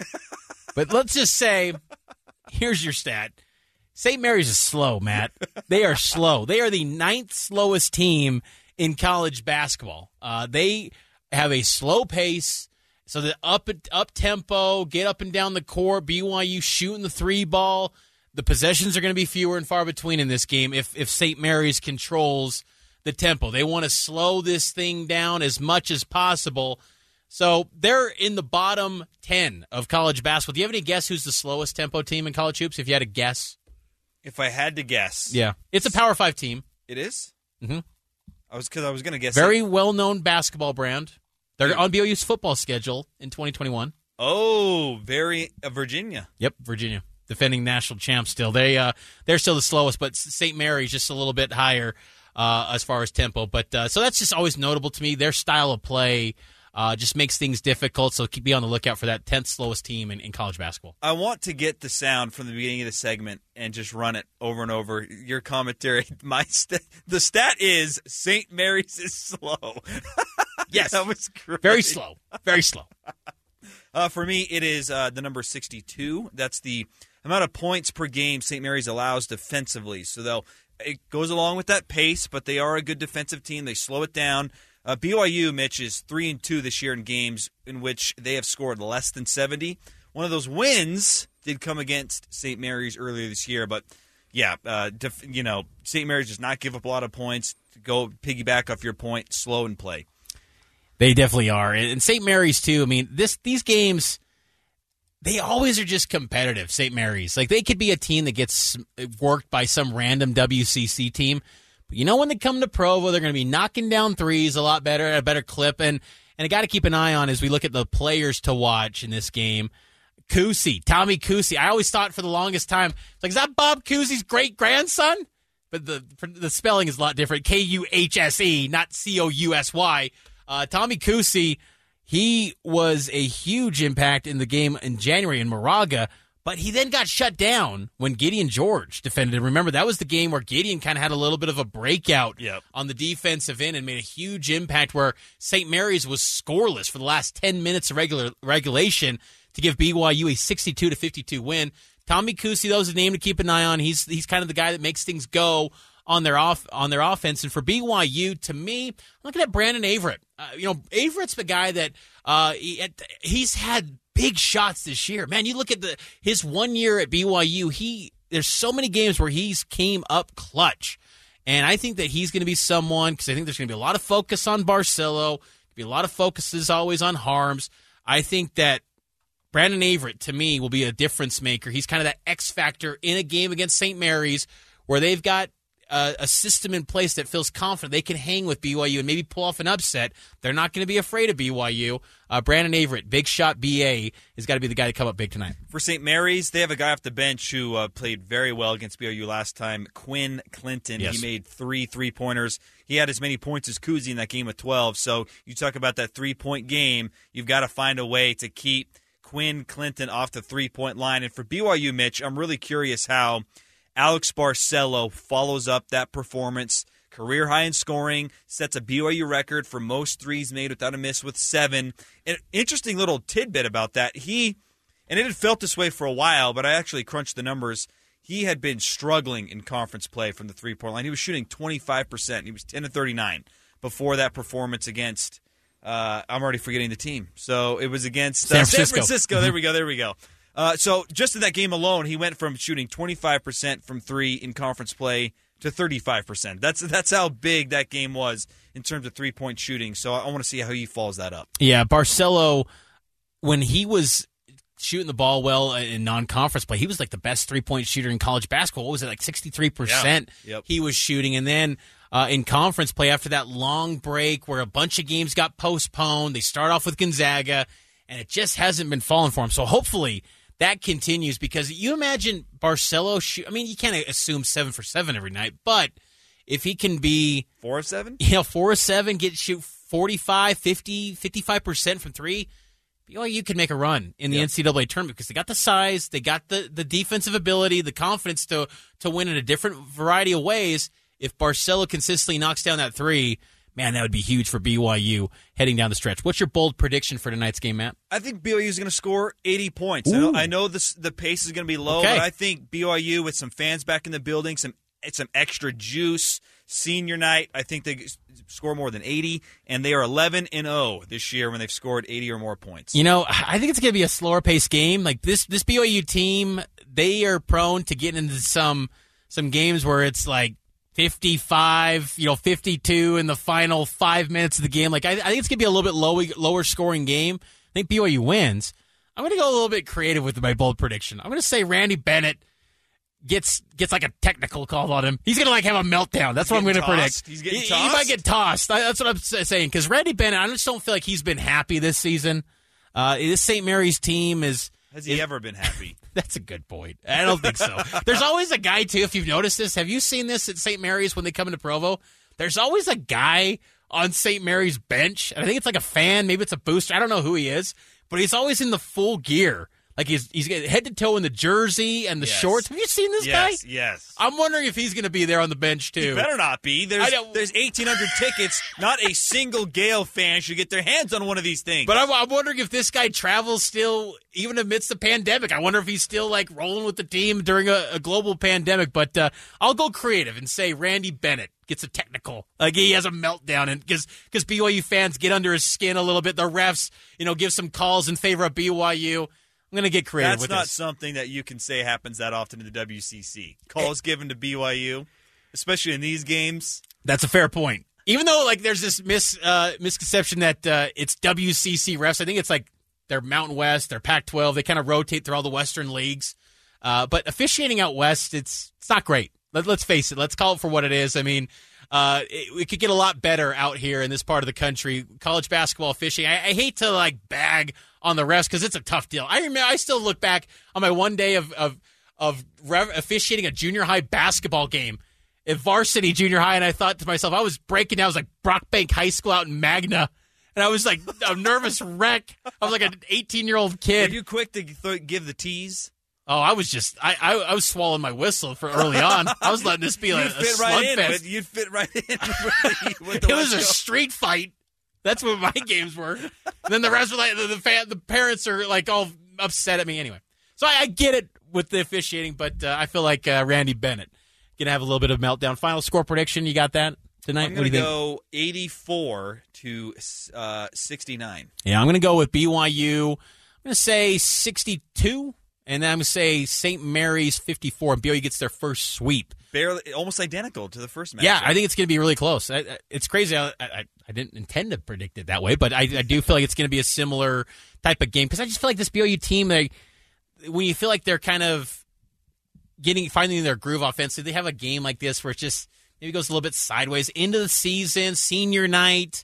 But let's just say, here's your stat. Saint Mary's is slow, Matt. They are slow. They are the ninth slowest team in college basketball. Uh, they have a slow pace, so the up up tempo, get up and down the court. B Y U shooting the three ball. The possessions are going to be fewer and far between in this game if if Saint Mary's controls the tempo. They want to slow this thing down as much as possible. So they're in the bottom ten of college basketball. Do you have any guess who's the slowest tempo team in college hoops? If you had a guess, if I had to guess, yeah, it's a Power Five team. It is. Mm-hmm. I was because I was going to guess. Very it. well-known basketball brand. They're on B O U's football schedule in twenty twenty-one. Oh, very uh, Virginia. Yep, Virginia, defending national champs. Still, they uh, they're still the slowest, but Saint Mary's just a little bit higher uh, as far as tempo. But uh, so that's just always notable to me. Their style of play uh, just makes things difficult. So keep be on the lookout for that tenth slowest team in, in college basketball. I want to get the sound from the beginning of the segment and just run it over and over. Your commentary, my st- the stat is Saint Mary's is slow. Yes, that was great. Very slow. Very slow. uh, for me, it is uh, the number sixty-two. That's the amount of points per game Saint Mary's allows defensively. So they'll it goes along with that pace, but they are a good defensive team. They slow it down. Uh, B Y U, Mitch, is three and two this year in games in which they have scored less than seventy. One of those wins did come against Saint Mary's earlier this year, but yeah, uh, def- you know, Saint Mary's does not give up a lot of points. Go piggyback off your point, slow and play. They definitely are. And Saint Mary's, too. I mean, this these games, they always are just competitive, Saint Mary's. Like, they could be a team that gets worked by some random W C C team. But you know when they come to Provo, they're going to be knocking down threes a lot better, at a better clip. And, and I got to keep an eye on as we look at the players to watch in this game. Kuhse, Tommy Kuhse. I always thought for the longest time, like, is that Bob Cousy's great-grandson? But the the spelling is a lot different. K U H S E, not C O U S Y. Uh, Tommy Kuhse, he was a huge impact in the game in January in Moraga, but he then got shut down when Gideon George defended. Remember, that was the game where Gideon kind of had a little bit of a breakout yep. on the defensive end and made a huge impact where Saint Mary's was scoreless for the last ten minutes of regular regulation to give B Y U a sixty-two to fifty-two win. Tommy Kuhse, though, is a name to keep an eye on. He's he's kind of the guy that makes things go on their off on their offense. And for B Y U, to me, I'm looking at Brandon Averett. Uh, you know, Averett's the guy that uh, he, he's had big shots this year. Man, you look at the his one year at B Y U. He there's so many games where he's came up clutch, and I think that he's going to be someone because I think there's going to be a lot of focus on Barcelo. Be a lot of focus as always on Harms. I think that Brandon Averett, to me, will be a difference maker. He's kind of that X factor in a game against Saint Mary's where they've got uh, a system in place that feels confident they can hang with B Y U and maybe pull off an upset. They're not going to be afraid of B Y U. Uh, Brandon Averett, big shot B A, has got to be the guy to come up big tonight. For Saint Mary's, they have a guy off the bench who uh, played very well against B Y U last time, Quinn Clinton. Yes. He made three three-pointers. He had as many points as Kuhse in that game with twelve. So you talk about that three-point game, you've got to find a way to keep Quinn Clinton off the three-point line. And for B Y U, Mitch, I'm really curious how Alex Barcelo follows up that performance. Career high in scoring, sets a B Y U record for most threes made without a miss with seven. An interesting little tidbit about that. He, and it had felt this way for a while, but I actually crunched the numbers. he had been struggling in conference play from the three-point line. He was shooting twenty-five percent. He was ten to thirty-nine before that performance against uh, – I'm already forgetting the team. So it was against uh, San Francisco. San Francisco. There we go, there we go. Uh, so just in that game alone, he went from shooting twenty-five percent from three in conference play to thirty-five percent. That's that's how big that game was in terms of three-point shooting. So I, I want to see how he follows that up. Yeah, Barcelo, when he was shooting the ball well in non-conference play, he was like the best three-point shooter in college basketball. What was it, like sixty-three percent yeah. Yep. he was shooting? And then uh, in conference play, after that long break where a bunch of games got postponed, they start off with Gonzaga, and it just hasn't been falling for him. So hopefully that continues, because you imagine Barcelo shoot. I mean, you can't assume seven for seven every night, but if he can be four of seven, you know, four of seven, get shoot forty-five, fifty, fifty-five percent from three, B Y U can make a run in the yep. N C double A tournament, because they got the size, they got the, the defensive ability, the confidence to to win in a different variety of ways. If Barcelo consistently knocks down that three, man, that would be huge for B Y U heading down the stretch. What's your bold prediction for tonight's game, Matt? I think B Y U is going to score eighty points. I know, I know this, the pace is going to be low, okay. but I think B Y U with some fans back in the building, some some extra juice, senior night, I think they score more than eighty, and they are eleven and oh this year when they've scored eighty or more points. You know, I think it's going to be a slower paced game. Like this, this B Y U team, they are prone to getting into some some games where it's like fifty-five, you know, fifty-two in the final five minutes of the game. Like, I, I think it's going to be a little bit low, lower scoring game. I think B Y U wins. I'm going to go a little bit creative with my bold prediction. I'm going to say Randy Bennett gets gets like a technical call on him. He's going to like have a meltdown. That's he's what I'm going to predict. He's getting he, tossed? He might get tossed. That's what I'm saying. Because Randy Bennett, I just don't feel like he's been happy this season. Uh, this Saint Mary's team is... Has he is, ever been happy? That's a good point. I don't think so. There's always a guy, too, if you've noticed this. Have you seen this at Saint Mary's when they come into Provo? There's always a guy on Saint Mary's bench. And I think it's like a fan. Maybe it's a booster. I don't know who he is. But he's always in the full gear. Like he's he's head to toe in the jersey and the yes. shorts. Have you seen this yes, guy? Yes, yes. I'm wondering if he's going to be there on the bench, too. He better not be. There's there's eighteen hundred tickets. Not a single Gale fan should get their hands on one of these things. But I'm, I'm wondering if this guy travels still, even amidst the pandemic. I wonder if he's still, like, rolling with the team during a, a global pandemic. But uh, I'll go creative and say Randy Bennett gets a technical. Like, he has a meltdown. And because B Y U fans get under his skin a little bit. The refs, you know, give some calls in favor of B Y U. I'm going to get creative That's with not this. something that you can say happens that often in the W C C. Calls given to B Y U, especially in these games. That's a fair point. Even though, like, there's this mis uh, misconception that uh, it's W C C refs. I think it's like they're Mountain West, they're Pac twelve. They kind of rotate through all the Western leagues. Uh, but officiating out West, it's it's not great. Let, let's face it. Let's call it for what it is. I mean, uh, it, it could get a lot better out here in this part of the country. College basketball officiating. I, I hate to, like, bag on the refs because it's a tough deal. I remember. I still look back on my one day of of of rev, officiating a junior high basketball game at varsity junior high, and I thought to myself, I was breaking down. I was like Brockbank High School out in Magna, and I was like a nervous wreck. I was like an eighteen year old kid. Were you quick to th- give the tease? Oh, I was just I, I I was swallowing my whistle for early on. I was letting this be like you'd a fit right in. slugfest. With, you'd fit right in. With the, with the it was a Coast. street fight. That's what my games were. And then the rest were like the the, fan, the parents are like all upset at me anyway. So I, I get it with the officiating, but uh, I feel like uh, Randy Bennett gonna have a little bit of a meltdown. Final score prediction, you got that tonight? I'm what gonna do you go think? eighty-four to uh, sixty-nine. Yeah, I'm gonna go with B Y U. I'm gonna say sixty-two, and then I'm gonna say Saint Mary's fifty-four. And B Y U gets their first sweep. Barely, almost identical to the first match. Yeah, I think it's going to be really close. I, I, it's crazy. I, I, I didn't intend to predict it that way, but I, I do feel like it's going to be a similar type of game because I just feel like this B Y U team, they, when you feel like they're kind of getting finding their groove offensively, they have a game like this where it just maybe goes a little bit sideways into the season, senior night.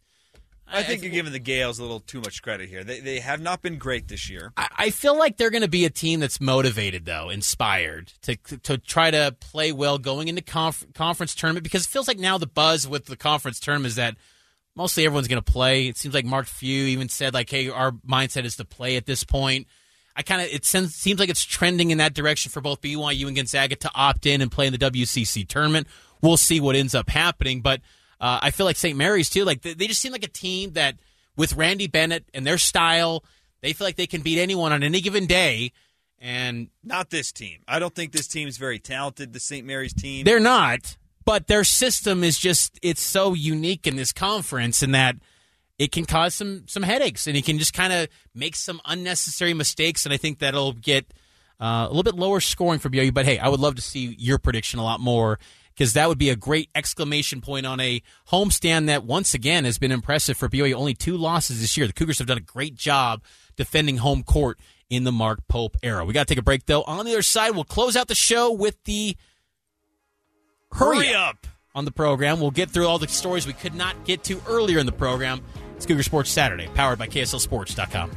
I think I, you're giving the Gales a little too much credit here. They they have not been great this year. I, I feel like they're going to be a team that's motivated, though, inspired to to try to play well going into conf, conference tournament because it feels like now the buzz with the conference tournament is that mostly everyone's going to play. It seems like Mark Few even said, like, hey, our mindset is to play at this point. I kind of it seems, seems like it's trending in that direction for both B Y U and Gonzaga to opt in and play in the W C C tournament. We'll see what ends up happening, but Uh, I feel like Saint Mary's, too. Like they, they just seem like a team that, with Randy Bennett and their style, they feel like they can beat anyone on any given day. And not this team. I don't think this team is very talented, the Saint Mary's team. They're not, but their system is just, it's so unique in this conference in that it can cause some some headaches, and it can just kind of make some unnecessary mistakes, and I think that'll get uh, a little bit lower scoring for B Y U. But, hey, I would love to see your prediction a lot more, because that would be a great exclamation point on a homestand that, once again, has been impressive for B Y U. Only two losses this year. The Cougars have done a great job defending home court in the Mark Pope era. We got to take a break, though. On the other side, we'll close out the show with the Hurry, Hurry Up on the program. We'll get through all the stories we could not get to earlier in the program. It's Cougar Sports Saturday, powered by K S L Sports dot com.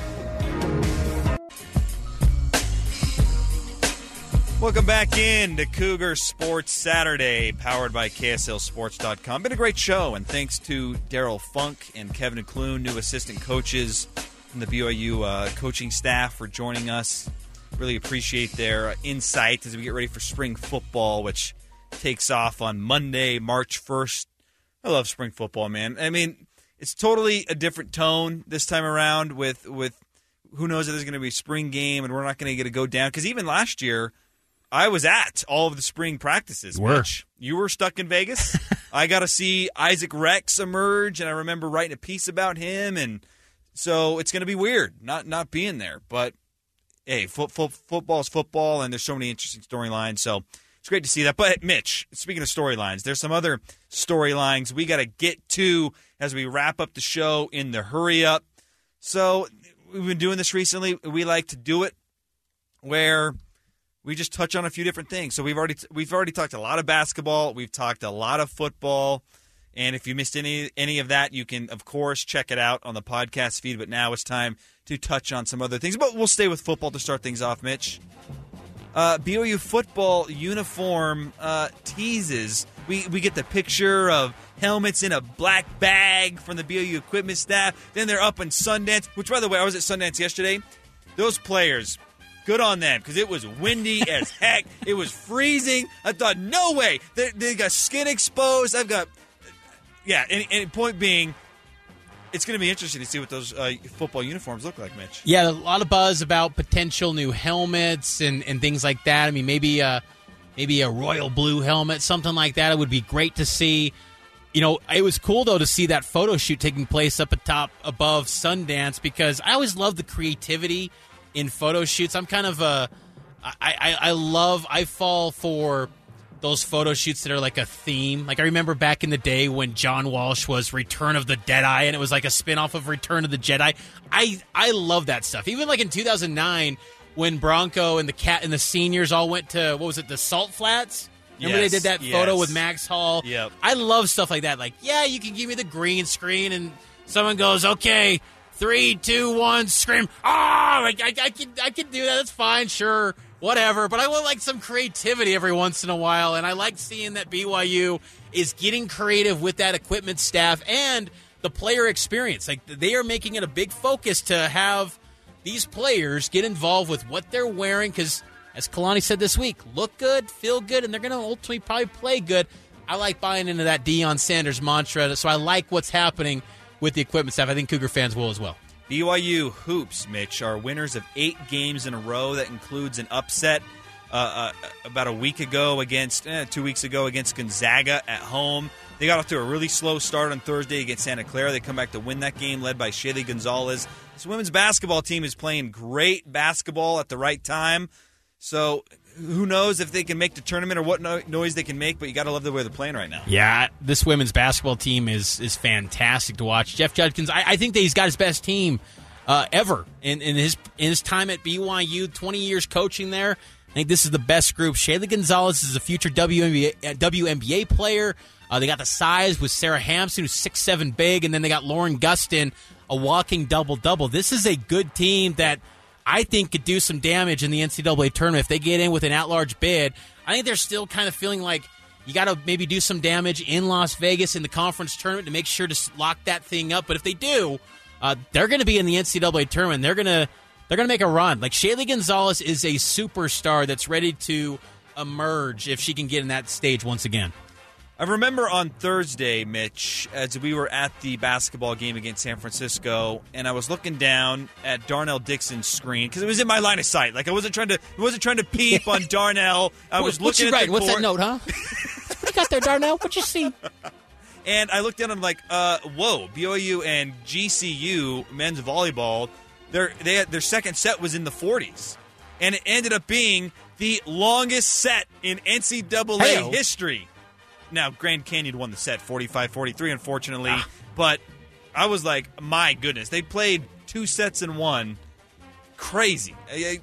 Welcome back in to Cougar Sports Saturday, powered by K S L Sports dot com. Been a great show, and thanks to Daryl Funk and Kevin Clune, new assistant coaches from the B Y U uh, coaching staff, for joining us. Really appreciate their uh, insight as we get ready for spring football, which takes off on Monday, March first. I love spring football, man. I mean, it's totally a different tone this time around with, with who knows if there's going to be a spring game and we're not going to get to go down. Because even last year, I was at all of the spring practices. You were. Mitch. You were stuck in Vegas. I got to see Isaac Rex emerge, and I remember writing a piece about him. And so it's going to be weird not not being there. But, hey, fo- fo- football is football, and there's so many interesting storylines. So it's great to see that. But, Mitch, speaking of storylines, there's some other storylines we got to get to as we wrap up the show in the Hurry Up. So we've been doing this recently. We like to do it where we just touch on a few different things. So we've already we've already talked a lot of basketball. We've talked a lot of football. And if you missed any any of that, you can, of course, check it out on the podcast feed. But now it's time to touch on some other things. But we'll stay with football to start things off, Mitch. Uh, B Y U football uniform uh, teases. We we get the picture of helmets in a black bag from the B Y U equipment staff. Then they're up in Sundance, which, by the way, I was at Sundance yesterday. Those players, good on them, because it was windy as heck. It was freezing. I thought, no way. They, they got skin exposed. I've got, yeah, and, and point being, it's going to be interesting to see what those uh, football uniforms look like, Mitch. Yeah, a lot of buzz about potential new helmets and, and things like that. I mean, maybe a, maybe a royal blue helmet, something like that. It would be great to see. You know, it was cool, though, to see that photo shoot taking place up atop above Sundance, because I always love the creativity in photo shoots. I'm kind of a, I, I, I love, I fall for those photo shoots that are like a theme. Like, I remember back in the day when John Walsh was Return of the Deadeye, and it was like a spinoff of Return of the Jedi. I, I love that stuff. Even like in two thousand nine when Bronco and the cat and the seniors all went to, what was it, the Salt Flats? Remember yes, they did that yes. photo with Max Hall? Yep. I love stuff like that. Like, yeah, you can give me the green screen, and someone goes, okay, three, two, one, scream. Ah, oh, I, I, I can, I can do that. That's fine, sure, whatever. But I want like some creativity every once in a while, and I like seeing that B Y U is getting creative with that equipment staff and the player experience. Like, they are making it a big focus to have these players get involved with what they're wearing, because, as Kalani said this week, look good, feel good, and they're going to ultimately probably play good. I like buying into that Deion Sanders mantra, so I like what's happening with the equipment staff. I think Cougar fans will as well. B Y U Hoops, Mitch, are winners of eight games in a row. That includes an upset uh, uh, about a week ago against, eh, two weeks ago against Gonzaga at home. They got off to a really slow start on Thursday against Santa Clara. They come back to win that game, led by Shaylee Gonzalez. This women's basketball team is playing great basketball at the right time. So who knows if they can make the tournament or what no- noise they can make, but you got to love the way they're playing right now. Yeah, this women's basketball team is is fantastic to watch. Jeff Judkins, I, I think that he's got his best team uh, ever in, in his in his time at B Y U, twenty years coaching there. I think this is the best group. Shaylee Gonzalez is a future W N B A, uh, W N B A player. Uh, they got the size with Sarah Hampson, who's six seven big, and then they got Lauren Gustin, a walking double-double. This is a good team that I think could do some damage in the N C double A tournament if they get in with an at-large bid. I think they're still kind of feeling like you got to maybe do some damage in Las Vegas in the conference tournament to make sure to lock that thing up. But if they do, uh, they're going to be in the N C double A tournament. They're going to they're going to make a run. Like, Shaylee Gonzalez is a superstar that's ready to emerge if she can get in that stage once again. I remember on Thursday, Mitch, as we were at the basketball game against San Francisco, and I was looking down at Darnell Dixon's screen because it was in my line of sight. Like I wasn't trying to, I wasn't trying to peep on Darnell. I was What's looking you at writing? the What's court. that note, huh? What you got there, Darnell? What you see? And I looked down and I'm like, uh, whoa, B Y U and G C U men's volleyball, their they had, their second set was in the forties, and it ended up being the longest set in N C double A Hey-o. history. Now, Grand Canyon won the set forty-five forty-three, unfortunately, Ah. but I was like, my goodness, they played two sets in one. Crazy. I,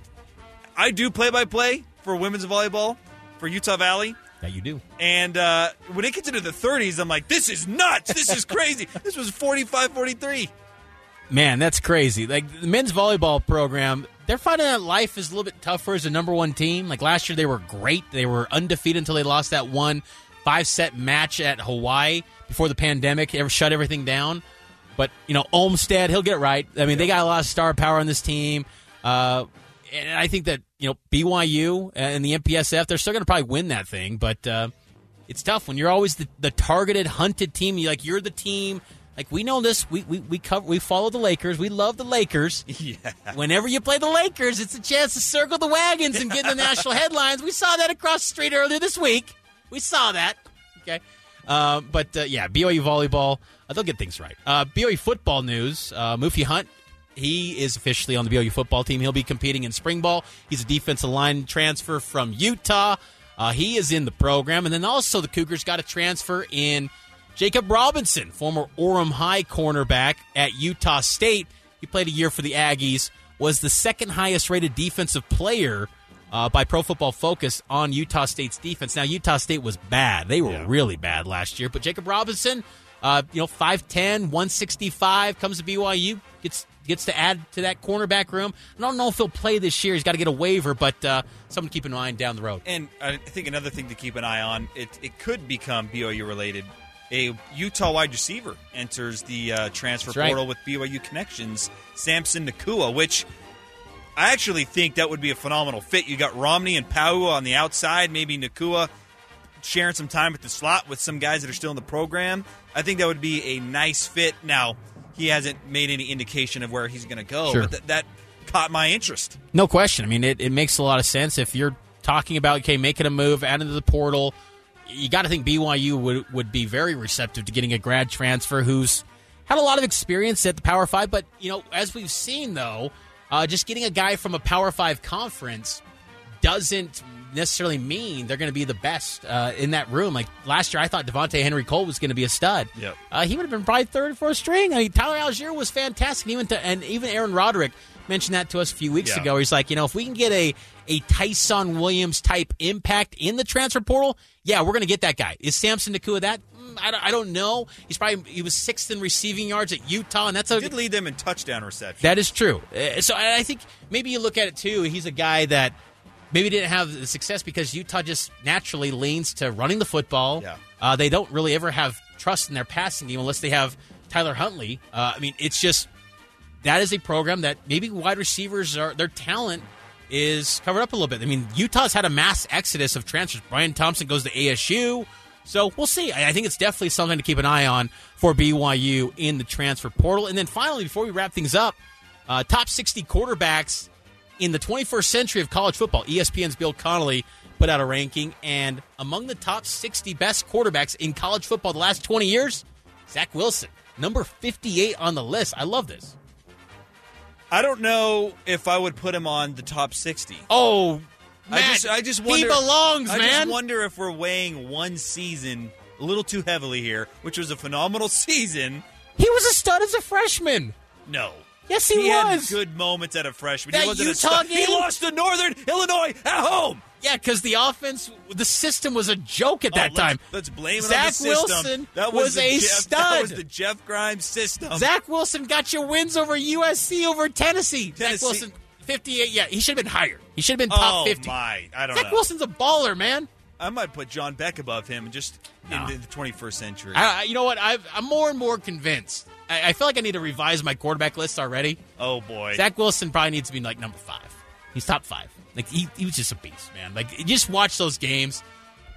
I do play-by-play for women's volleyball for Utah Valley. That you do. And uh, when it gets into the thirties, I'm like, this is nuts. This is crazy. This was forty-five forty-three. Man, that's crazy. Like, the men's volleyball program, they're finding that life is a little bit tougher as a number one team. Like, last year they were great. They were undefeated until they lost that one five-set match at Hawaii before the pandemic ever shut everything down. But, you know, Olmstead, he'll get right. I mean, they got a lot of star power on this team. Uh, and I think that, you know, B Y U and the M P S F, they're still going to probably win that thing. But uh, it's tough when you're always the, the targeted, hunted team. You're like, you're the team. Like, we know this. We we we cover. We follow the Lakers. We love the Lakers. Yeah. Whenever you play the Lakers, it's a chance to circle the wagons and get in the national headlines. We saw that across the street earlier this week. We saw that. Okay. Uh, but, uh, yeah, B Y U volleyball, uh, they'll get things right. Uh, B Y U football news, uh, Mufi Hunt, he is officially on the B Y U football team. He'll be competing in spring ball. He's a defensive line transfer from Utah. Uh, he is in the program. And then also the Cougars got a transfer in Jacob Robinson, former Orem High cornerback at Utah State. He played a year for the Aggies, was the second highest rated defensive player uh, by Pro Football Focus on Utah State's defense. Now, Utah State was bad. They were Yeah. really bad last year. But Jacob Robinson, uh, you know, five ten, one sixty-five, comes to B Y U, gets gets to add to that cornerback room. I don't know if he'll play this year. He's got to get a waiver, but uh, something to keep in mind down the road. And I think another thing to keep an eye on, it, it could become B Y U related. A Utah wide receiver enters the uh, transfer That's right. portal with B Y U connections, Samson Nakua, which I actually think that would be a phenomenal fit. You got Romney and Pau on the outside, maybe Nakua sharing some time at the slot with some guys that are still in the program. I think that would be a nice fit. Now, he hasn't made any indication of where he's going to go, Sure. but th- that caught my interest. No question. I mean, it, it makes a lot of sense. If you're talking about, okay, making a move, add into the portal, you got to think B Y U would, would be very receptive to getting a grad transfer who's had a lot of experience at the Power Five. But, you know, as we've seen, though, uh, just getting a guy from a Power Five conference doesn't necessarily mean they're going to be the best uh, in that room. Like last year, I thought Devontae Henry Cole was going to be a stud. Yep. Uh, he would have been probably third or fourth string. I mean, Tyler Algier was fantastic. And even, to, and even Aaron Roderick mentioned that to us a few weeks Yeah. ago. He's like, you know, if we can get a, a Tyson Williams type impact in the transfer portal, yeah, we're going to get that guy. Is Samson Nakua that? Mm, I don't, I don't know. He's probably he was sixth in receiving yards at Utah, and that's a He did lead them in touchdown reception. that is true. Uh, So I I think maybe you look at it too. He's a guy that maybe didn't have the success because Utah just naturally leans to running the football. Yeah. Uh, they don't really ever have trust in their passing game unless they have Tyler Huntley. Uh, I mean, it's just that is a program that maybe wide receivers are their talent is covered up a little bit. I mean, Utah's had a mass exodus of transfers. Brian Thompson goes to A S U. So we'll see. I I think it's definitely something to keep an eye on for B Y U in the transfer portal. And then finally, before we wrap things up, uh, top sixty quarterbacks in the twenty-first century of college football. E S P N's Bill Connolly put out a ranking, and among the top sixty best quarterbacks in college football the last twenty years, Zach Wilson, number fifty-eight on the list. I love this. I don't know if I would put him on the top sixty. Oh, I Matt, just, I just he wonder. belongs, I man. just wonder if we're weighing one season a little too heavily here, which was a phenomenal season. He was a stud as a freshman. No. Yes, he, he was. had good moments at a freshman. That he wasn't Utah a stud. game? He lost to Northern Illinois at home. Yeah, because the offense, the system was a joke at Oh, that let's- time. Let's blame it Zach on the system. Wilson that was was, the a Jeff, stud. That was the Jeff Grimes system. Zach Wilson got you wins over U S C, over Tennessee. Tennessee. Zach Wilson, fifty-eight. Yeah, he should have been higher. He should have been top oh fifty. my! I don't Zach know. Wilson's a baller, man. I might put John Beck above him, just No. in the twenty-first century. I, I- you know what? I've, I'm more and more convinced. I, I feel like I need to revise my quarterback list already. oh boy! Zach Wilson probably needs to be like number five. He's top five. Like he, he was just a beast, man. Like you just watch those games.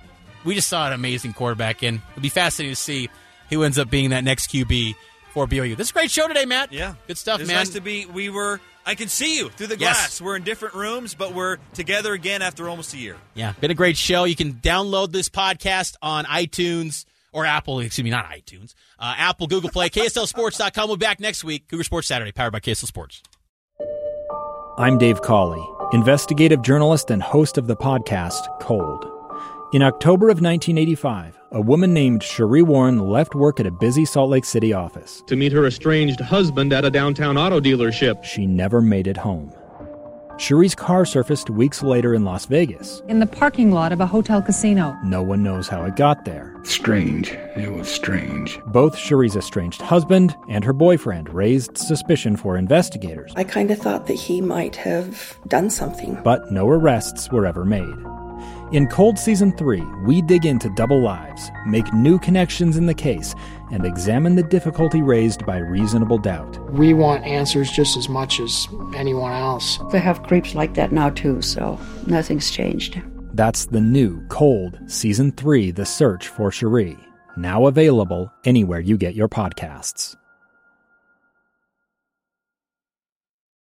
we just saw an amazing quarterback, and it'll be fascinating to see who ends up being that next Q B for B Y U. This is a great show today, Matt. Yeah. Good stuff, it's man. It's nice to be, we were, I can see you through the glass. Yes. We're in different rooms, but we're together again after almost a year. Yeah, been a great show. You can download this podcast on iTunes or Apple, excuse me, not iTunes, uh, Apple, Google Play, K S L Sports dot com. We'll be back next week. Cougar Sports Saturday, powered by K S L Sports. I'm Dave Cawley, investigative journalist and host of the podcast Cold. In October of nineteen eighty-five, a woman named Cherie Warren left work at a busy Salt Lake City office to meet her estranged husband at a downtown auto dealership. She never made it home. Cherie's car surfaced weeks later in Las Vegas. In the parking lot of a hotel casino. No one knows how it got there. Strange. It was strange. Both Cherie's estranged husband and her boyfriend raised suspicion for investigators. I kind of thought that he might have done something. But no arrests were ever made. In Cold Season three, we dig into double lives, make new connections in the case, and examine the difficulty raised by reasonable doubt. We want answers just as much as anyone else. They have creeps like that now, too, so nothing's changed. That's the new Cold Season three, The Search for Cherie, now available anywhere you get your podcasts.